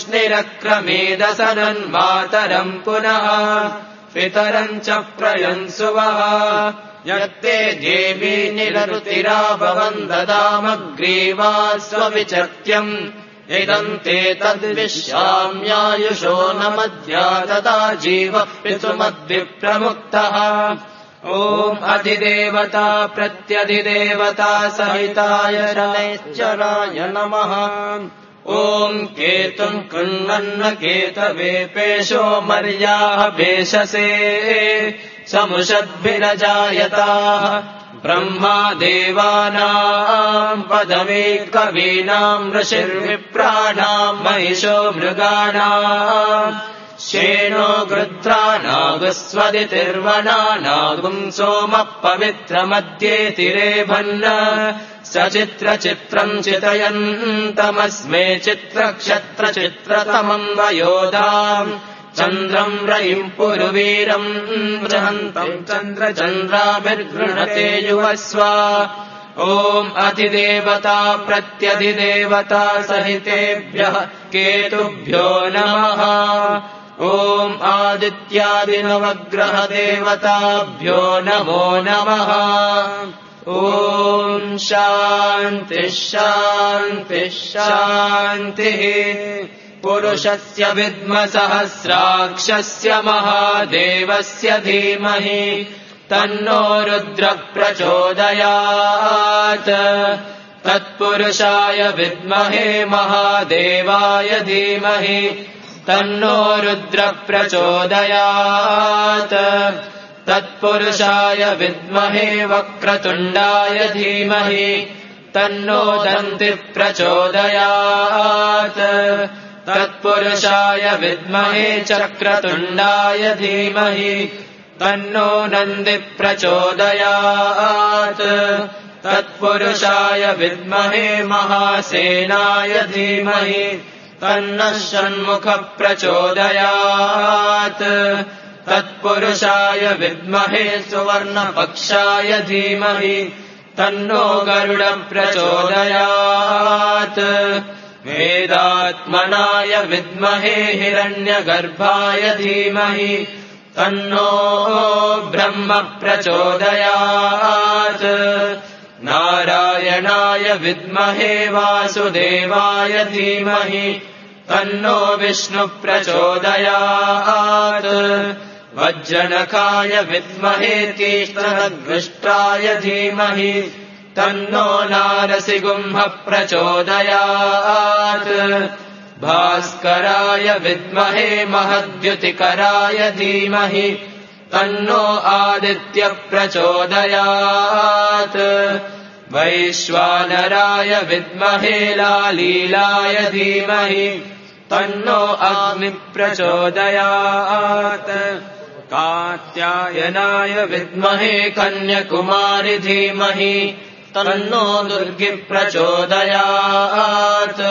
पृश्निरक्रमेदसनन्मातरम् पुनः पितरम् च प्रयन्सुवः। यत्ते देवी निररुतिराभवन् ददामग्रीवा स्वविचर्त्यम्। इदम् ते तद्विश्याम्यायुषो न मध्या तदा जीवः पितुमद्विप्रमुक्तः। ॐ अधिदेवता प्रत्यधिदेवता सहिताय शनैश्चराय नमः। ॐ केतुम् कृण्वन्न केतवे पेशो मर्याः पेशसे समुषद्भिरजायताः। ब्रह्मा देवानाम् पदवी कवीनाम् ऋषिर्विप्राणाम् महिषो मृगाणाम्। शेनो गृध्रानागस्वदितिर्वना नागुम् सोमः पवित्रमध्येतिरेभन्न। सचित्रचित्रम् चितयन्तमस्मे चित्रक्षत्रचित्रतमम् वयोधाम्। चन्द्रम् रयिम् पुरुवीरम् बृहन्तम् चन्द्रचन्द्राभिर्गृह्णते युवस्व। ॐ अधिदेवता प्रत्यधिदेवता सहितेभ्यः केतुभ्यो नमः। ॐ आदित्यादिनवग्रहदेवताभ्यो नमो नमः। ॐ शान्तिः शान्तिः शान्तिः। पुरुषस्य विद्मसहस्राक्षस्य महादेवस्य धीमहि तन्नो रुद्रः प्रचोदयात्। तत्पुरुषाय विद्महे महादेवाय धीमहि तन्नो रुद्रः प्रचोदयात्। तत्पुरुषाय विद्महे वक्रतुण्डाय धीमहि तन्नो दन्तिः प्रचोदयात्। तत्पुरुषाय विद्महे चक्रतुण्डाय धीमहि तन्नो नन्दिः प्रचोदयात्। तत्पुरुषाय विद्महे महासेनाय धीमहि तन्नः षण्मुखः प्रचोदयात्। तत्पुरुषाय विद्महे सुवर्णपक्षाय धीमहि तन्नो गरुडः प्रचोदयात्। वेदात्मनाय विद्महे हिरण्यगर्भाय धीमहि तन्नो ब्रह्म प्रचोदयात्। नारायणाय विद्महे वासुदेवाय धीमहि तन्नो विष्णुः प्रचोदयात्। वज्रनखाय विद्महे तीक्ष्णदृष्टाय धीमहि तन्नो नारसिंहः प्रचोदयात्। भास्कराय विद्महे महद्युतिकराय धीमहि तन्नो आदित्यः प्रचोदयात्। वैश्वानराय विद्महे लालीलाय धीमहि तन्नो अग्निः प्रचोदयात्। कात्यायनाय विद्महे कन्याकुमारी धीमहि तन्नो दुर्गिः प्रचोदयात्।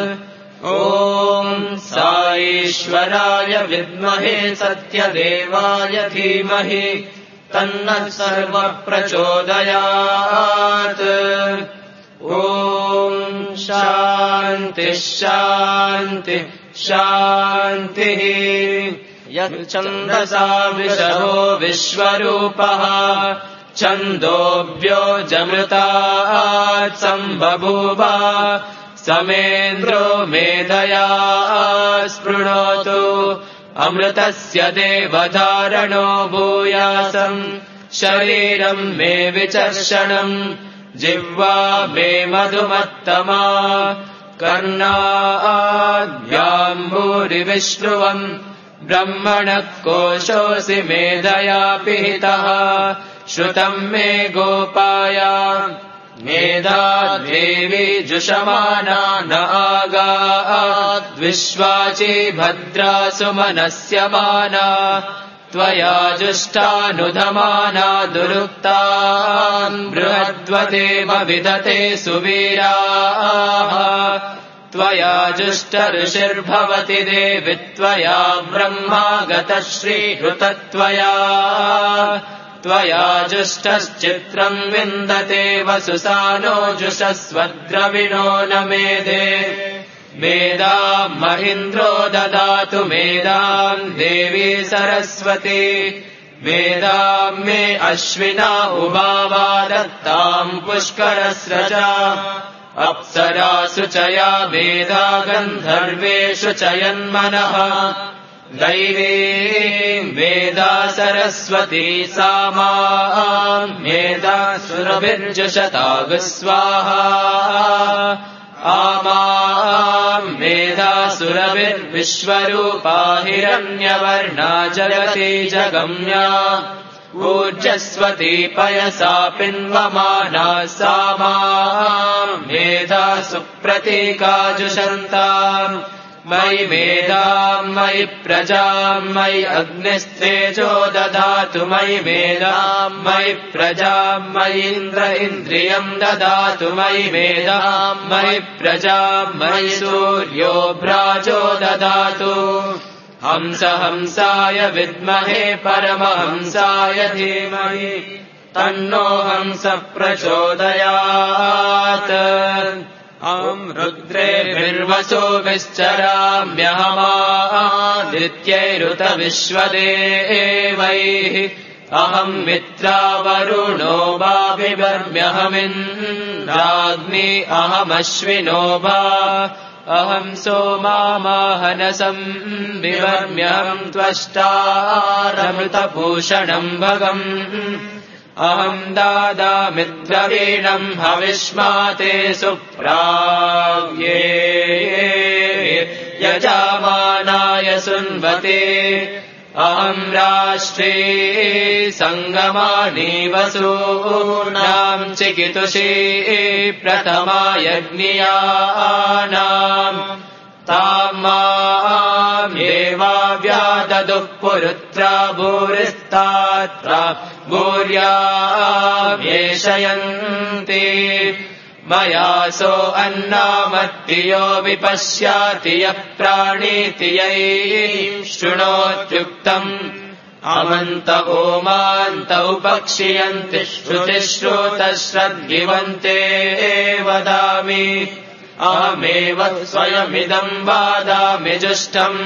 ॐ साईश्वराय विद्महे सत्यदेवाय धीमहि तन्नः सर्वः प्रचोदयात्। ॐ शान्तिः शान्तिः शान्तिः। यच्छन्दसा विशवो विश्वरूपः छन्दोऽव्योजमृतात् सम्बभूव समेन्द्रो मेधया स्पृणोतु अमृतस्य देवधारणो भूयासम् शरीरम् मे विचर्षणम् जिह्वा मे मधुमत्तमा कर्णाद्याम्बूरि विष्णुवम् ब्रह्मणः कोशोऽसि मेधया पिहितः श्रुतम् मे गोपाय मेधा देवी जुषमाना न आगाद्विश्वाची भद्रा सुमनस्यमाना त्वया जुष्टानुधमाना दुरुक्तान् बृहद्वतेव विदते सुवीराः त्वया जुष्टऋषिर्भवति देवि त्वया ब्रह्मा गतः श्रीहृतत्वया त्वया जुष्टश्चित्रम् विन्दते वसुसानो जुषस्वद्रविणो न मेधे मेधाम् महीन्द्रो ददातु मेधाम् देवी सरस्वती मेधाम् मे अश्विना उभावा दत्ताम् पुष्करस्रजा अप्सरासु च या मेधा गन्धर्वेषु च यन्मनः दैवी मेधा सरस्वती सा माम् मेधा सुरभिर्जुषतागु स्वाहा आमाम् मेधा सुरभिर्विश्वरूपा हिरण्यवर्णा जगति जगम्या ऊर्जस्वती पयसा पिन्वमाना सा माम् मेधा सुप्रतीका जुषन्ताम् मयि मेधाम् मयि प्रजाम् मयि अग्निस्तेजो ददातु मयि मेधाम् मयि प्रजाम् मयि इन्द्र इन्द्रियम् ददातु मयि मेधाम् मयि प्रजाम् मयि सूर्यो भ्राजो ददातु हंस हंसाय विद्महे परमहंसाय धीमहि तन्नो हंस प्रचोदयात् अहम् रुद्रेभिर्वसो विश्चराम्यहमादित्यैरुत विश्वदेवैः अहम् मित्रावरुणो वाभिवर्म्यहमिन्द्राग्नि अहमश्विनो वा अहम् सोमामाहनसम् विवर्म्यहम् त्वष्टारमृतभूषणम् भगम् अहम् दादामिद्रवीणम् हविष्माते सुप्राव्ये यजामानाय सुन्वते अहम् राष्ट्रे सङ्गमानि वसूनाम् चिकितुषे प्रथमा यज्ञियानाम् ताम् मामेवाव्याददुः पुरुत्रा भूरिस्तात्र भूर्यामेषयन्ति मयासो अन्नामत्तियो विपश्याति यः प्राणीति यै शृणोत्युक्तम् अमन्त ओमान्त उपक्षियन्ति श्रुतिश्रुतश्रद्गिवन्ते वदामि अहमेव स्वयमिदम् वादामि जुष्टम्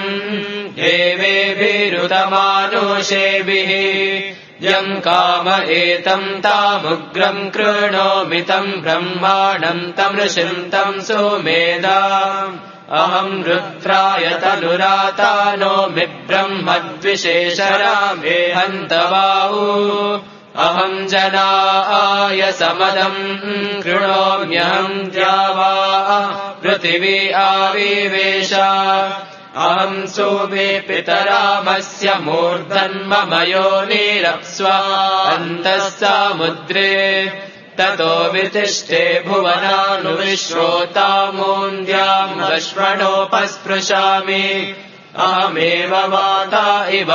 देवेभिरुदमानुषेभिः यम् काम एतम् तामुग्रम् कृणोमि तम् ब्रह्माणम् तमृषिम् तम् सोमेधा अहम् रुद्राय तनुरातानोमि ब्रह्मद्विशेषरामे हन्तबाहु अहम् जनाय समदम् कृणोम्यहम् द्यावा पृथिवी आविवेश अहम् सोमे पितरामस्य मूर्धन्मम योनिरप्स्व अन्तः सामुद्रे ततो वितिष्ठे भुवनानुविश्रोतामून्द्याम् लक्ष्मणोपस्पृशामि अहमेव माता इव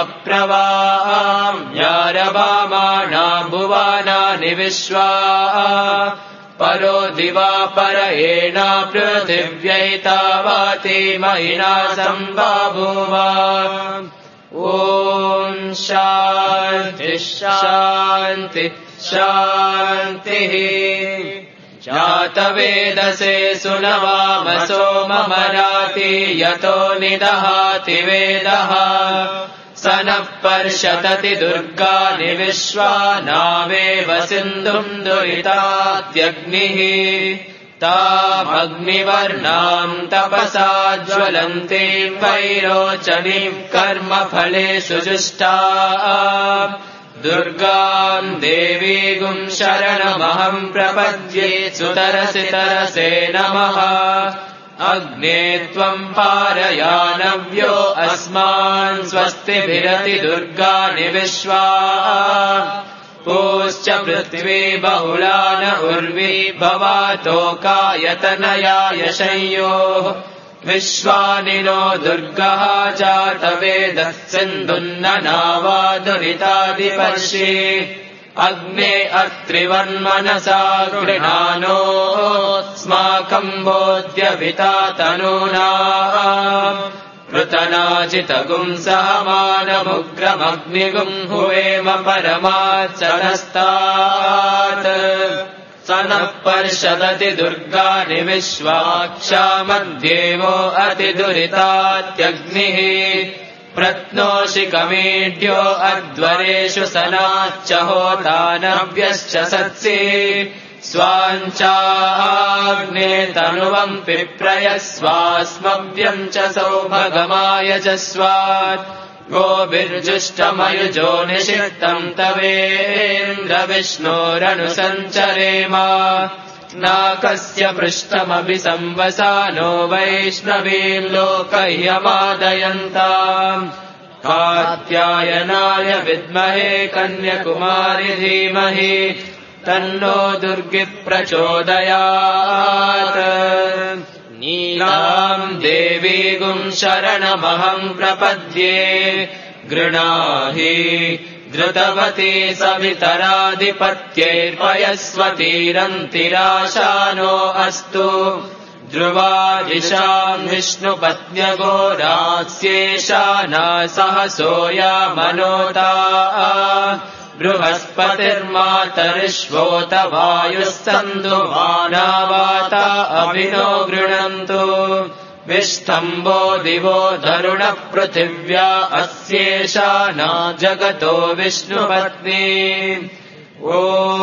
प्रवाम्यारभामाणा भुवनानि विश्वा परो दिवा परयेणा पृथिव्यैतावाति महिना सम्बभूव ॐ शान्ति शान्ति शान्तिः जातवेदसे सुनवाम सोममराति यतो निदहाति वेदः स नः पर्षतति दुर्गाणि विश्वानावेव सिन्धुम् दुरितात्यग्निः तामग्निवर्णाम् तपसा ज्वलन्तीम् वैरोचनीम् कर्मफलेषु जुष्टाम् दुर्गाम् देवीगुम् शरणमहम् प्रपद्ये सुतरसि तरसे नमः अग्ने त्वम् पारयानव्यो अस्मान् स्वस्तिभिरति दुर्गाणि विश्वा पूश्च पृथ्वी बहुला न उर्वी भवातोकायतनया यशंयोः विश्वानि नो दुर्गः जातवेदः सिन्धुन्न नावादुरितादिपर्षि अग्ने अत्रिवन्मनसा गृणानोऽस्माकम् बोध्यभिता तनूना पृतनाजितगुम् सहमानमुग्रमग्निगुम् हुवेम परमात्सनस्तात् स नः पर्षदति दुर्गाणि विश्वाक्षामद्देवो अतिदुरितात्यग्निः प्रत्नोषिकमीढ्यो अध्वरेषु सनाच्च होतानव्यश्च सत्सि स्वाञ्चाग्ने तनुवम् पिप्रयस्वास्मव्यम् च सौभगमाय च स्वात् गोभिर्जुष्टमयुजो निषिक्तम् तवेन्द्र विष्णोरनुसञ्चरेम नाकस्य पृष्ठमभि संवसानो वैष्णवीम् लोकह्यमादयन्ताम् कात्यायनाय विद्महे कन्याकुमारि धीमहि तन्नो दुर्गिः प्रचोदयात् नीलाम् देवीगुम् शरणमहम् प्रपद्ये गृणाहि धृतवती सवितराधिपत्यैर्पयस्वतीरन्तिराशानो अस्तु ध्रुवादिशाम् विष्णुपत्न्यघोरास्येषा सहसोया मनोता बृहस्पतिर्मातरिष्वोत वायुः सन्धुमानावाता अभिनो गृणन्तु विष्ठम्बो दिवो धरुणः पृथिव्या अस्येषा न जगतो विष्णुपत्नी ॐ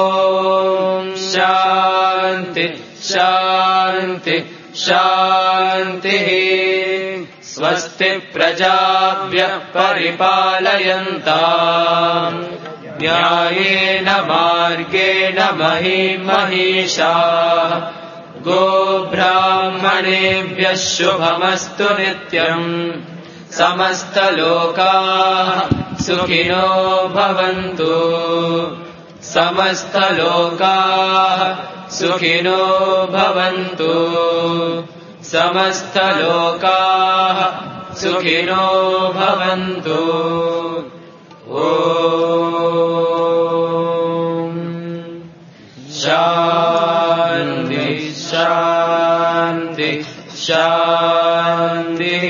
शान्ति शान्ति शान्तिः स्वस्ति प्रजाभ्यः परिपालयन्ताम् न्यायेन मार्गेण महीं महिषाः गोब्राह्मणेभ्यः शुभमस्तु नित्यम् समस्तलोकाः सुखिनो भवन्तु समस्तलोकाः सुखिनो भवन्तु समस्तलोकाः सुखिनो भवन्तु ॐ शान्ति शान्ति शान्तिः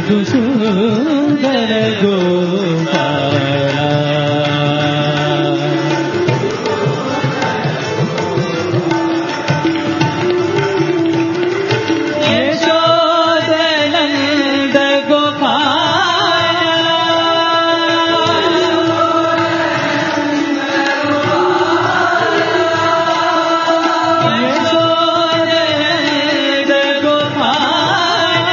మధుసూదన గోపాల యశోదనంద గోపాల యశోదనంద గోపాల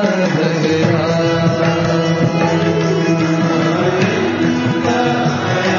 Maya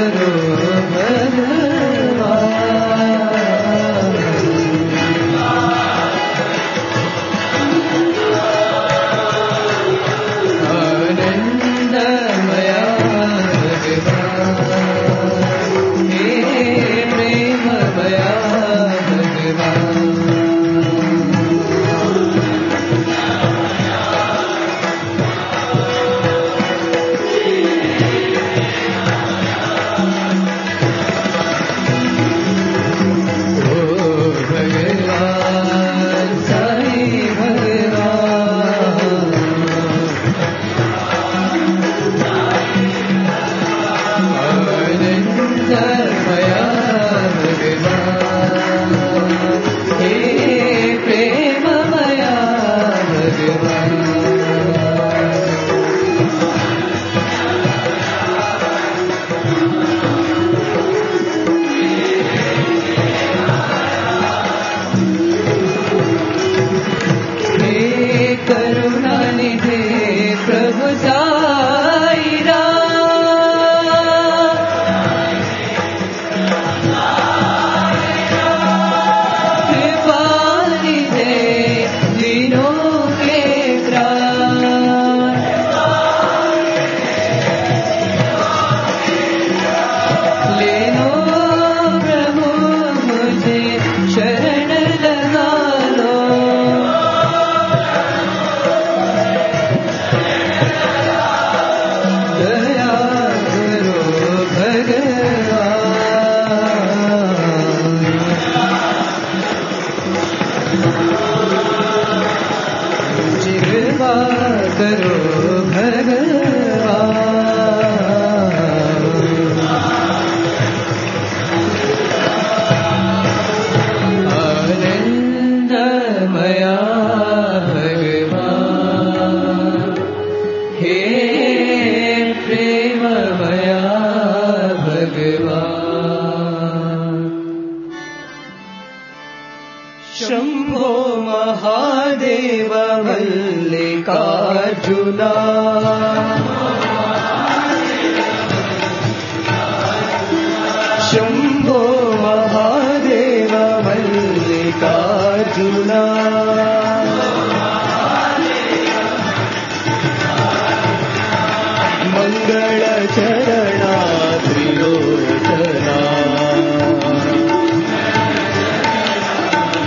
शंभो महादेव मल्लिकार्जुना शंभो महादेव मल्लिकार्जुना मंगल चरणा त्रिलोचना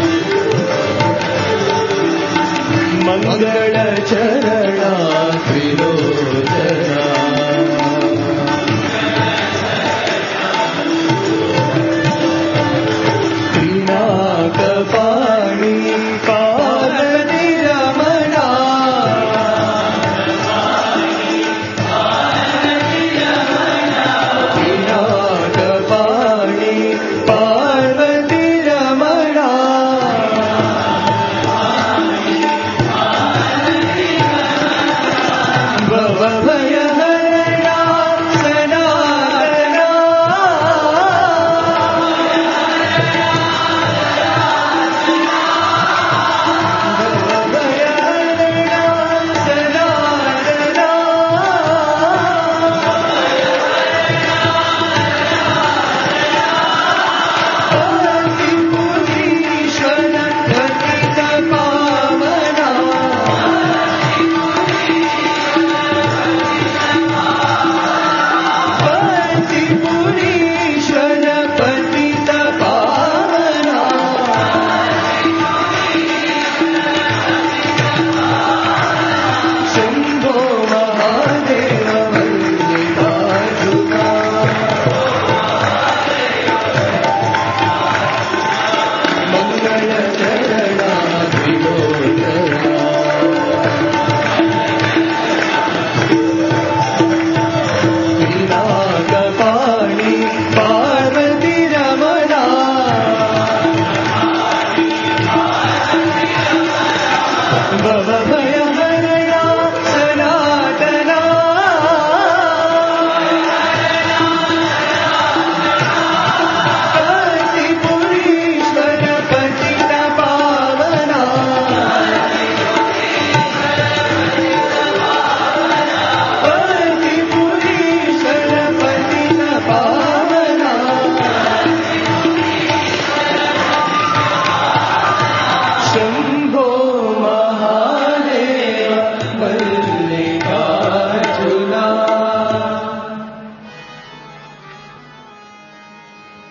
मंगल चरणा त्रिलोचना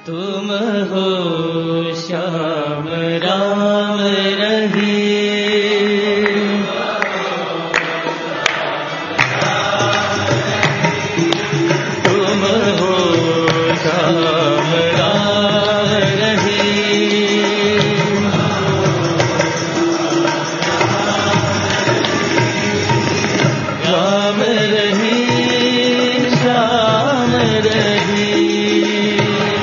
तुम हो श्याम राम रहीम, तुम हो श्याम राम रहीम, राम रहीम श्याम रहीम,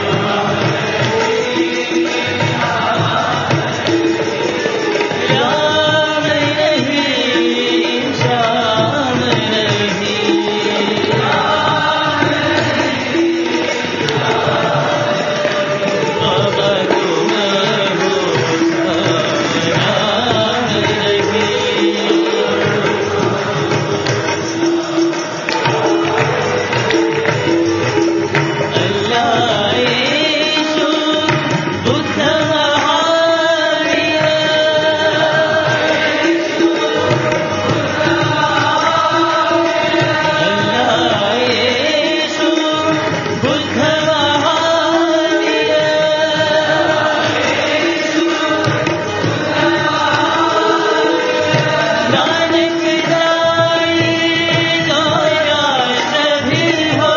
राम रहीम श्याम रहीम, बाबा तुम हो राम रहीम, अल्लाह यीशु बुद्ध महावीर, अल्लाह यीशु बुद्ध महावीर, नानक दाई दोया सभी हो,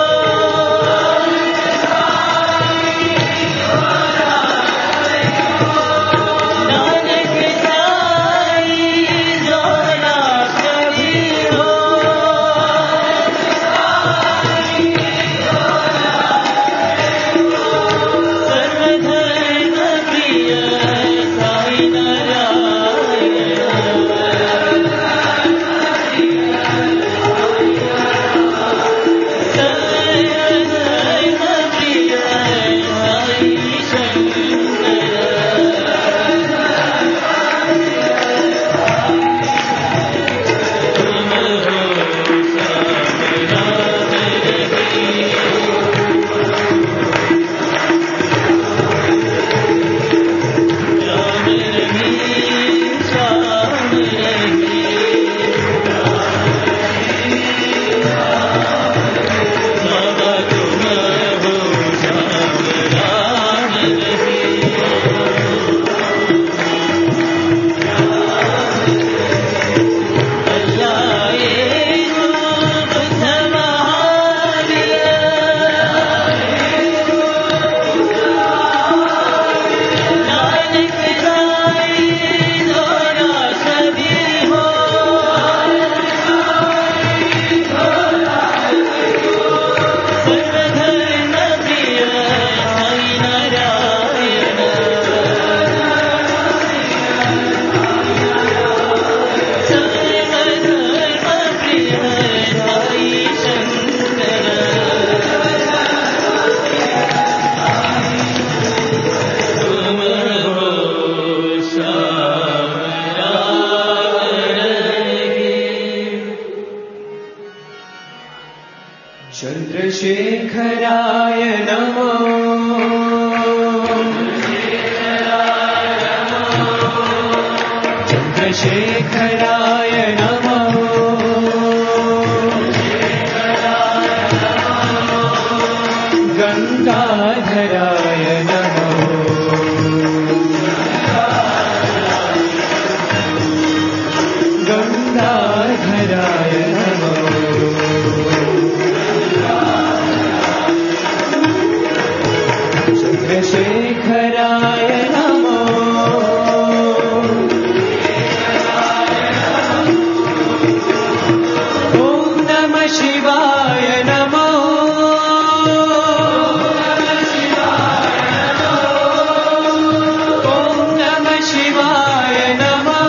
नानक दाई दोया सभी हो, सर्वधर्म प्रिय साई नारायण, सर्वधर्म प्रिय साई शंकर, तुम हो श्याम राम रहीम, राम रहीम श्याम रहीम, बाबा तुम हो श्याम राम रहीम, अल्लाह यीशु बुद्ध महावीर, नानक दाई दोया सभी हो, सर्वधर्म प्रिय साई नारायण, सर्वधर्म प्रिय साई शंकर, तुम हो श्याम राम रहीम, चन्द्रशेखराय नमो, चन्द्रशेखराय नमो, गङ्गाधराय नमो, गङ्गाधराय नमो, चन्द्रशेखराय नमो, ॐ नमः शिवाय नमो, ॐ नमः शिवाय नमो,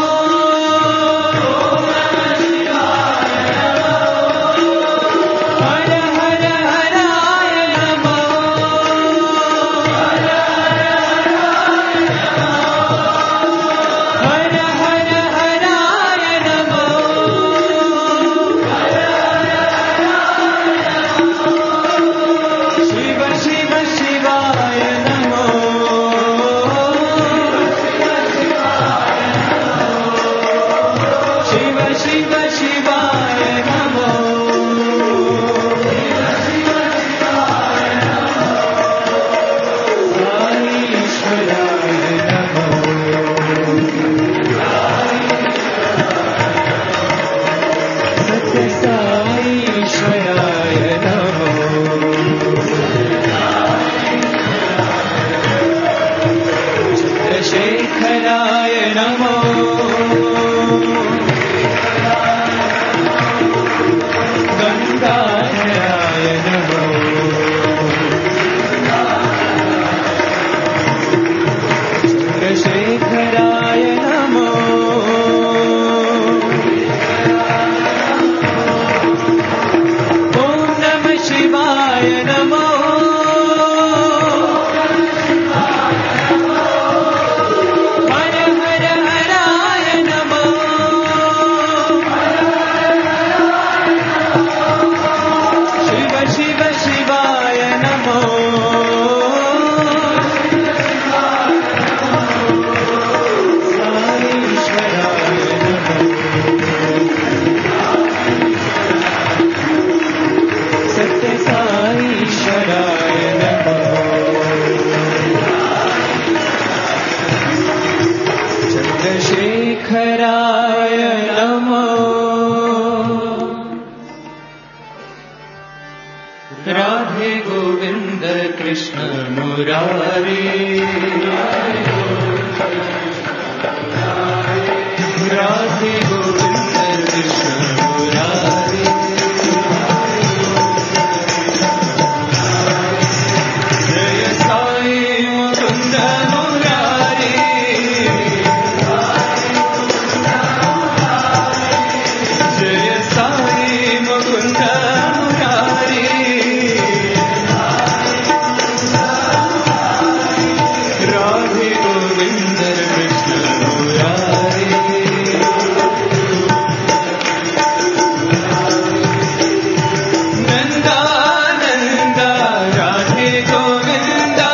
हर हर हराय नमो, हर हर हराय शेखराय नमो राधे गोविंद कृष्ण मुरारी राधे गोविंद कृष्ण मुरारी जय साई मुकुंद मुरारी जय साई मुकुंद मुरारी राधे गोविंद कृष्ण मुरारी नंदा नंदा राधे गोविंदा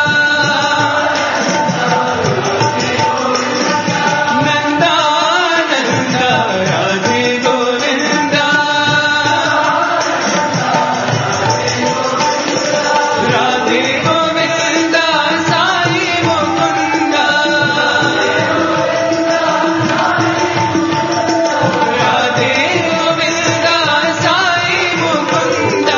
नंदा नंदा राधे गोविंदा राधे गोविंदा साई मुकुंदा राधे गोविंदा साई मुकुंदा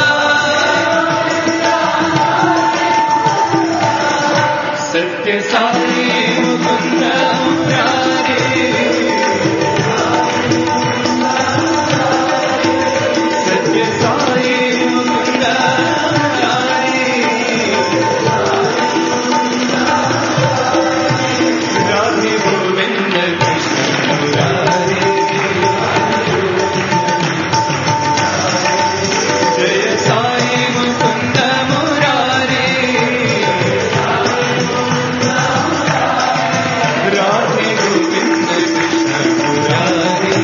सत्य साई मुकुंद मुरारी सत्य साई मुकुंद मुरारी राधे गोविंद कृष्ण मुरारी जय साई मुकुंद मुरारी राधे गोविंद कृष्ण मुरारी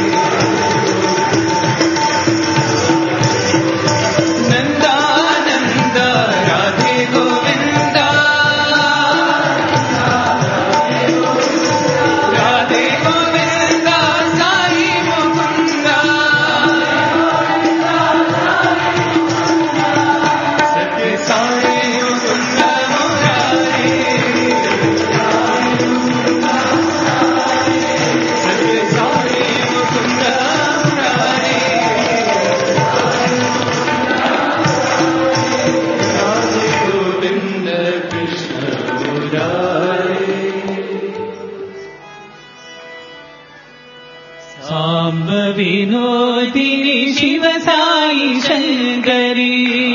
नंदा नंदा राधे गोविंदा राधे गोविंदा साई मुकुंदा सत्य साई मुकुंद मुरारी सत्य साई मुकुंद मुरारी राधे गोविंद कृष्ण मुरारी साम्ब विनोदिनी शिव साई शंकरी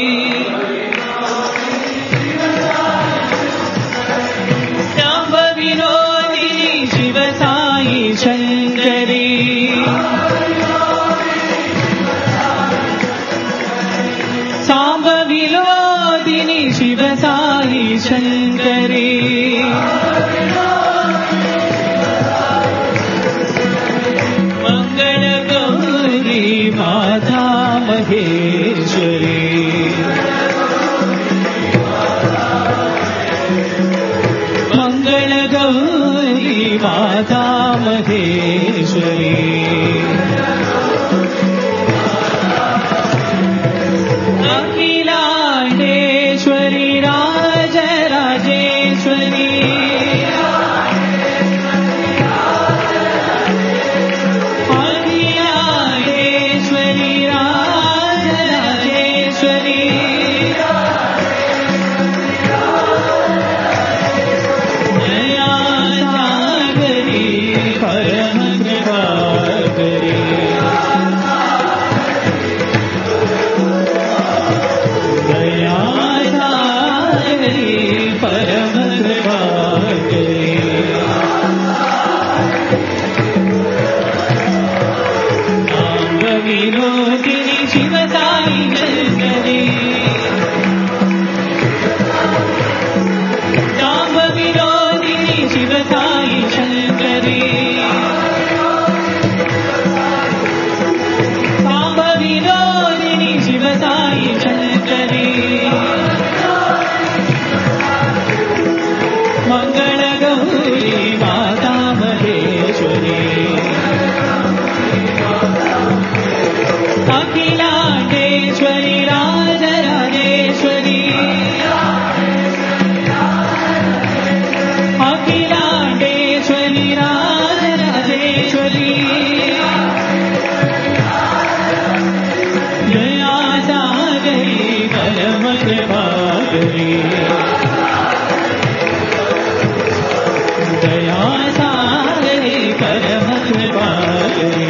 साम्ब विनोदिनी शिव साई शंकरी साम्ब विनोदिनी शिव साई शंकरी मंगल गौरी माता महेश्वरी मंगल गौरी माता महेश्वरी अखिलांडेश्वरी राज राजेश्वरी अखिलांडेश्वरी राज राजेश्वरी दया सागरी परम कृपाकरी सागरे दया सागरे परम कृपाकरे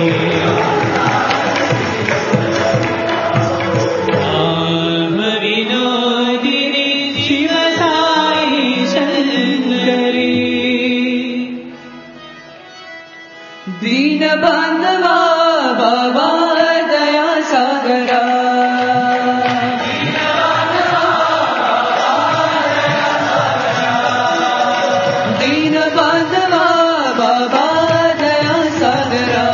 विनोदिनी शिव साई शंकरी दीन बांधवा बाबा दया सागरा दीन बांधवा बाबा दया सागरा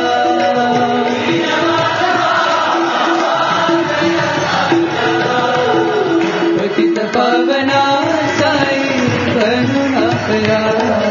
पतित पावना साई करुणा करा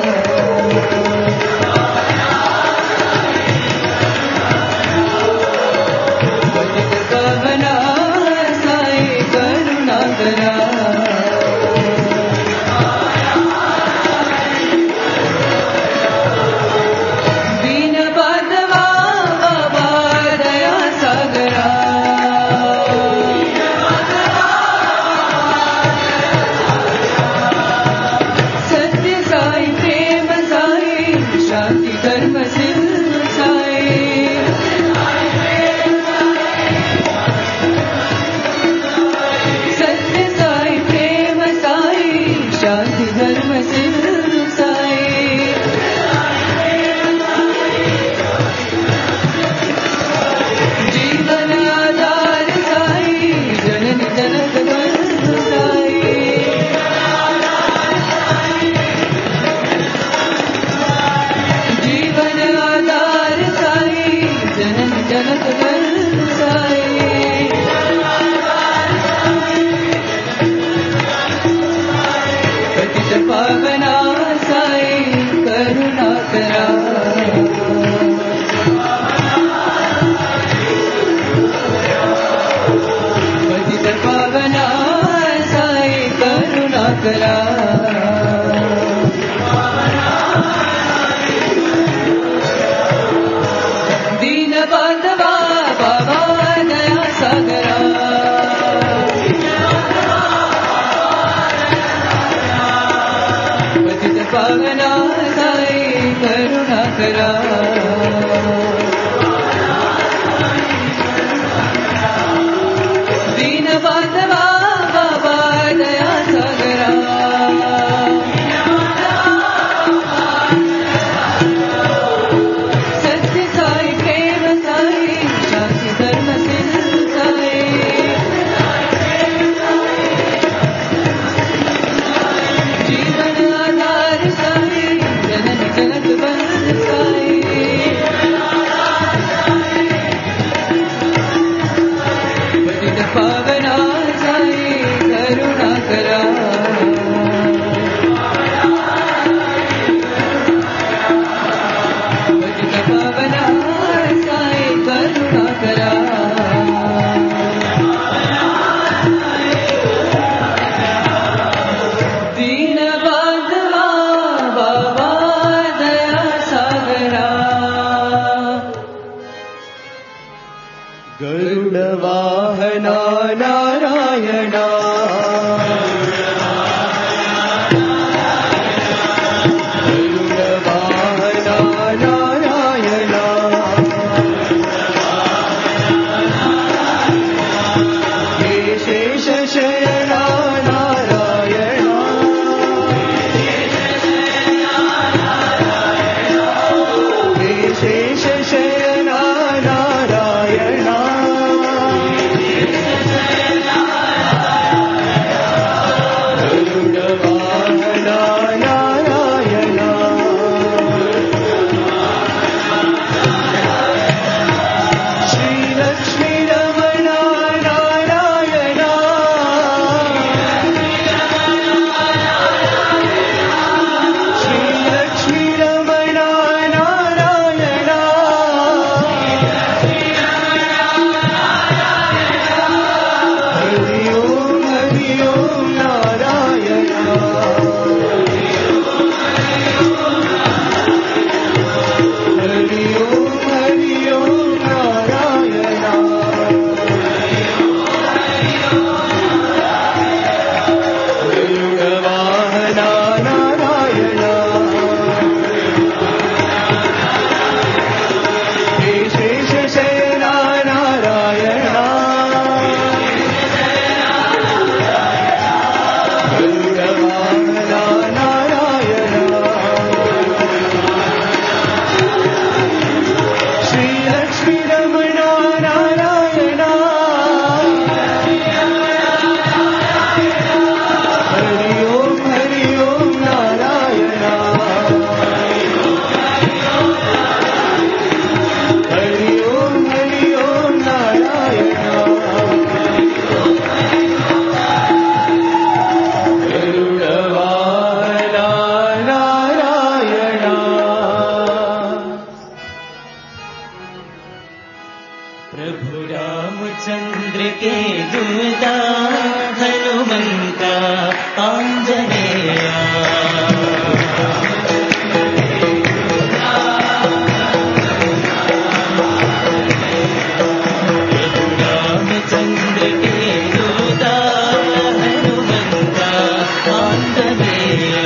दीन बांधवा बाबा दया सागरा पतित पावना साई करुणा करा दीन बांधवा बाबा दया सागरा सत्य साई प्रेम साई शांति धर्म सिंधु साई जीवन आधार साई जनन जनक बंध साई पतित पावना साई करुणा करा पतित पावना साई करुणा करा दीन बांधवा बाबा दया सागरा गरुड वाहना नारायणा गरुड वाहना नारायणा हे शेष शयना नारायणा हे शेष शयना नारायणा अच्युता हनुमन्त आञ्जनेया रामचन्द्र के दूता हनुमन्त आञ्जनेया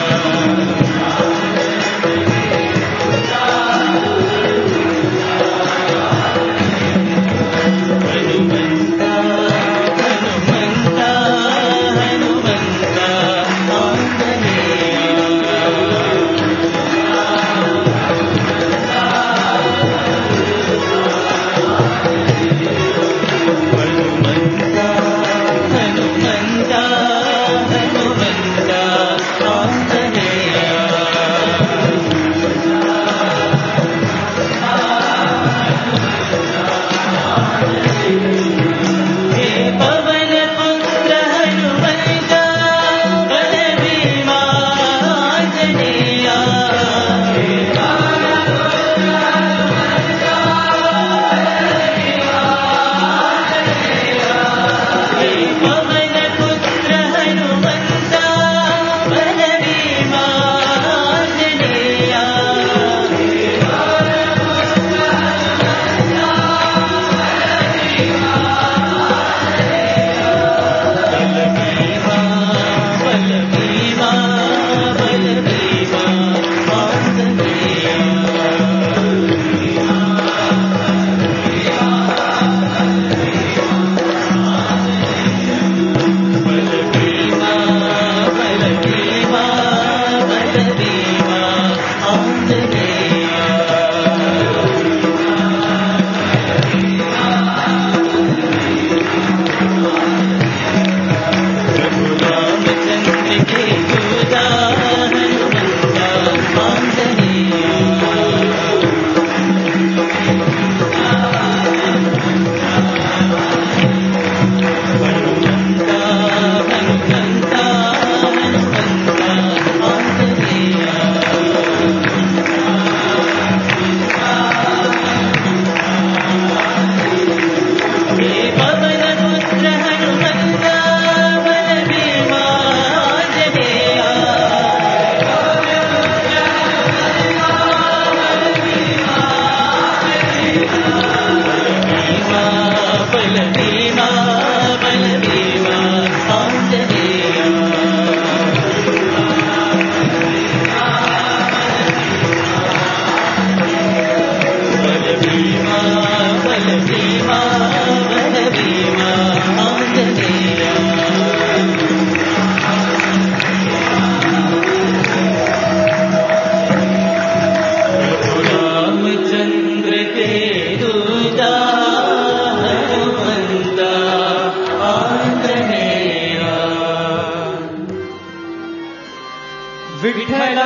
विठ्ठला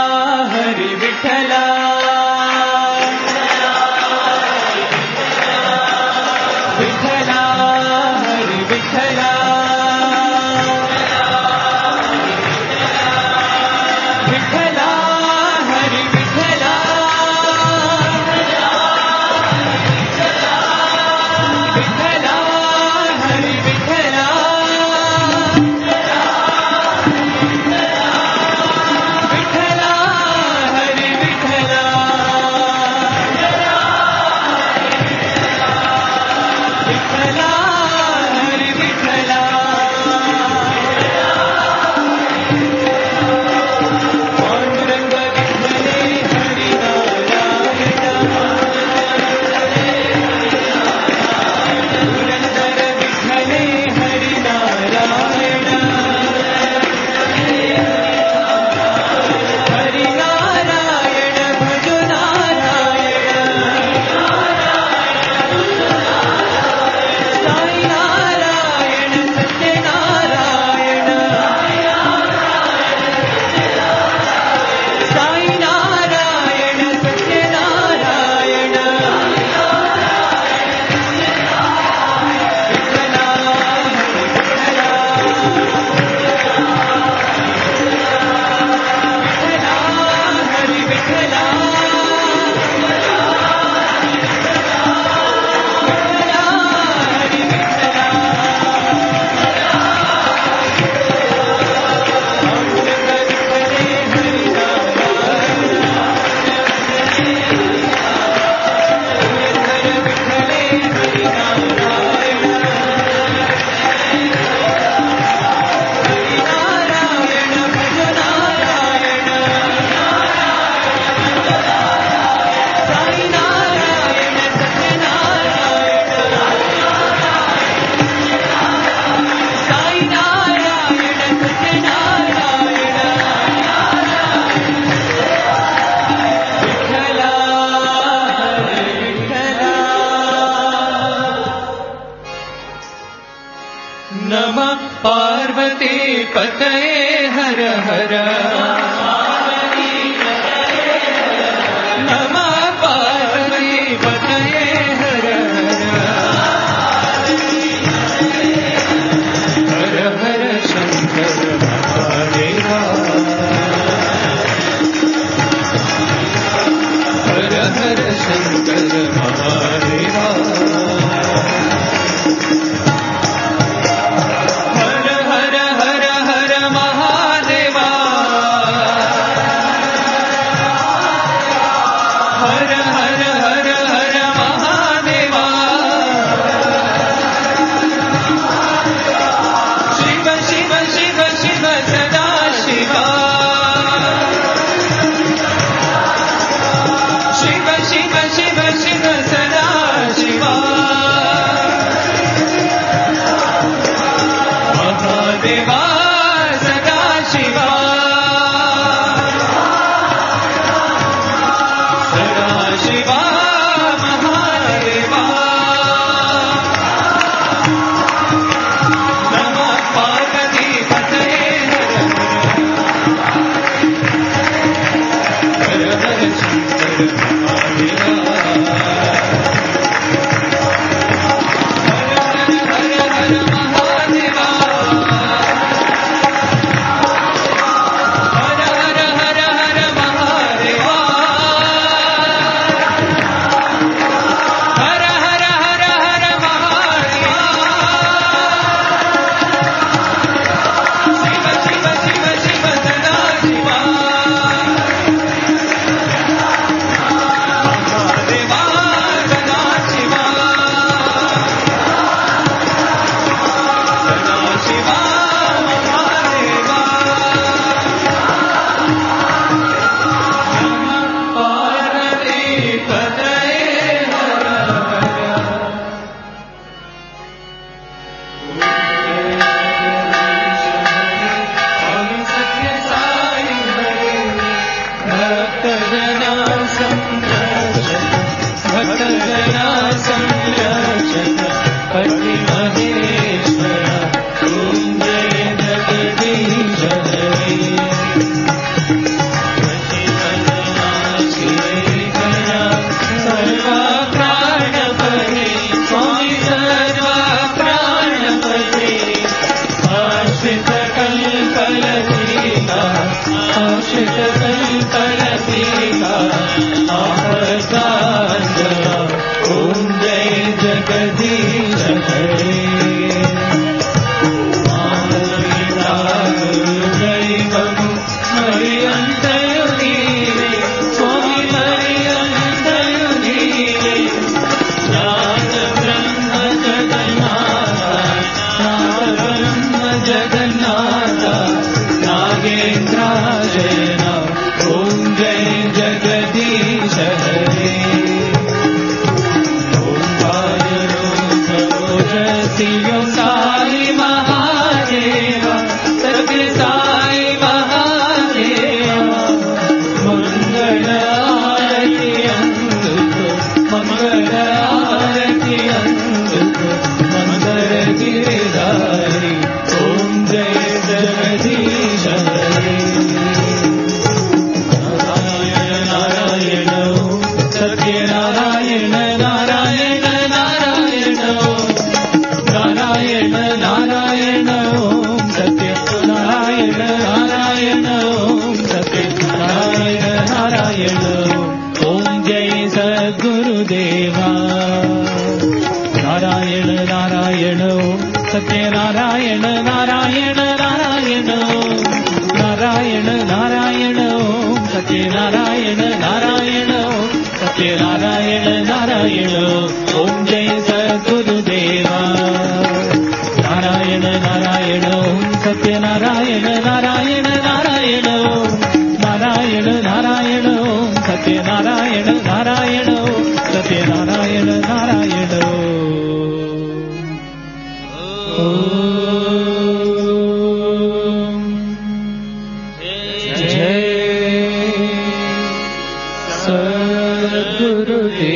हरि विठ्ठला विठ्ठला हरि विठ्ठला विठ्ठला हरि विठ्ठला विठ्ठला हरि विठ्ठला विठ्ठला हरि विठ्ठला नमः पार्वती पतये हर हर नमः पार्वती पतये हर हर हर हर शंकर महादेवा हर हर शंकर महादेवा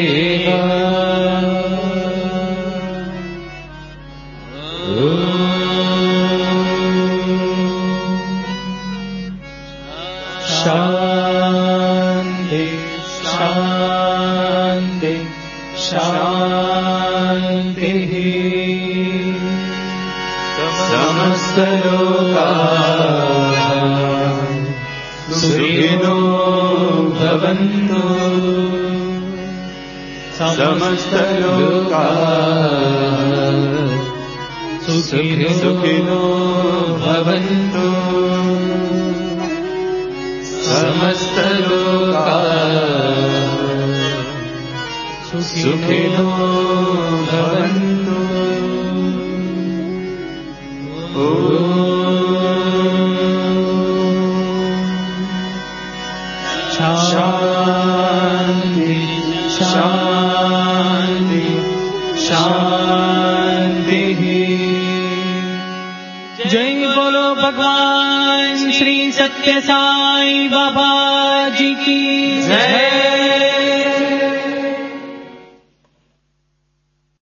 Gurudev शान्ति शान्ति शान्तिः समस्तलोकाः सुखिनो भवन्तु समस्तलोकाः सुखिनो भवन्तु समस्तलोकाः सुखिनो भवन्तु शान्ति शान्ति शान्तिः जय बोलो भगवान श्री सत्य साई बाबा जी की जय।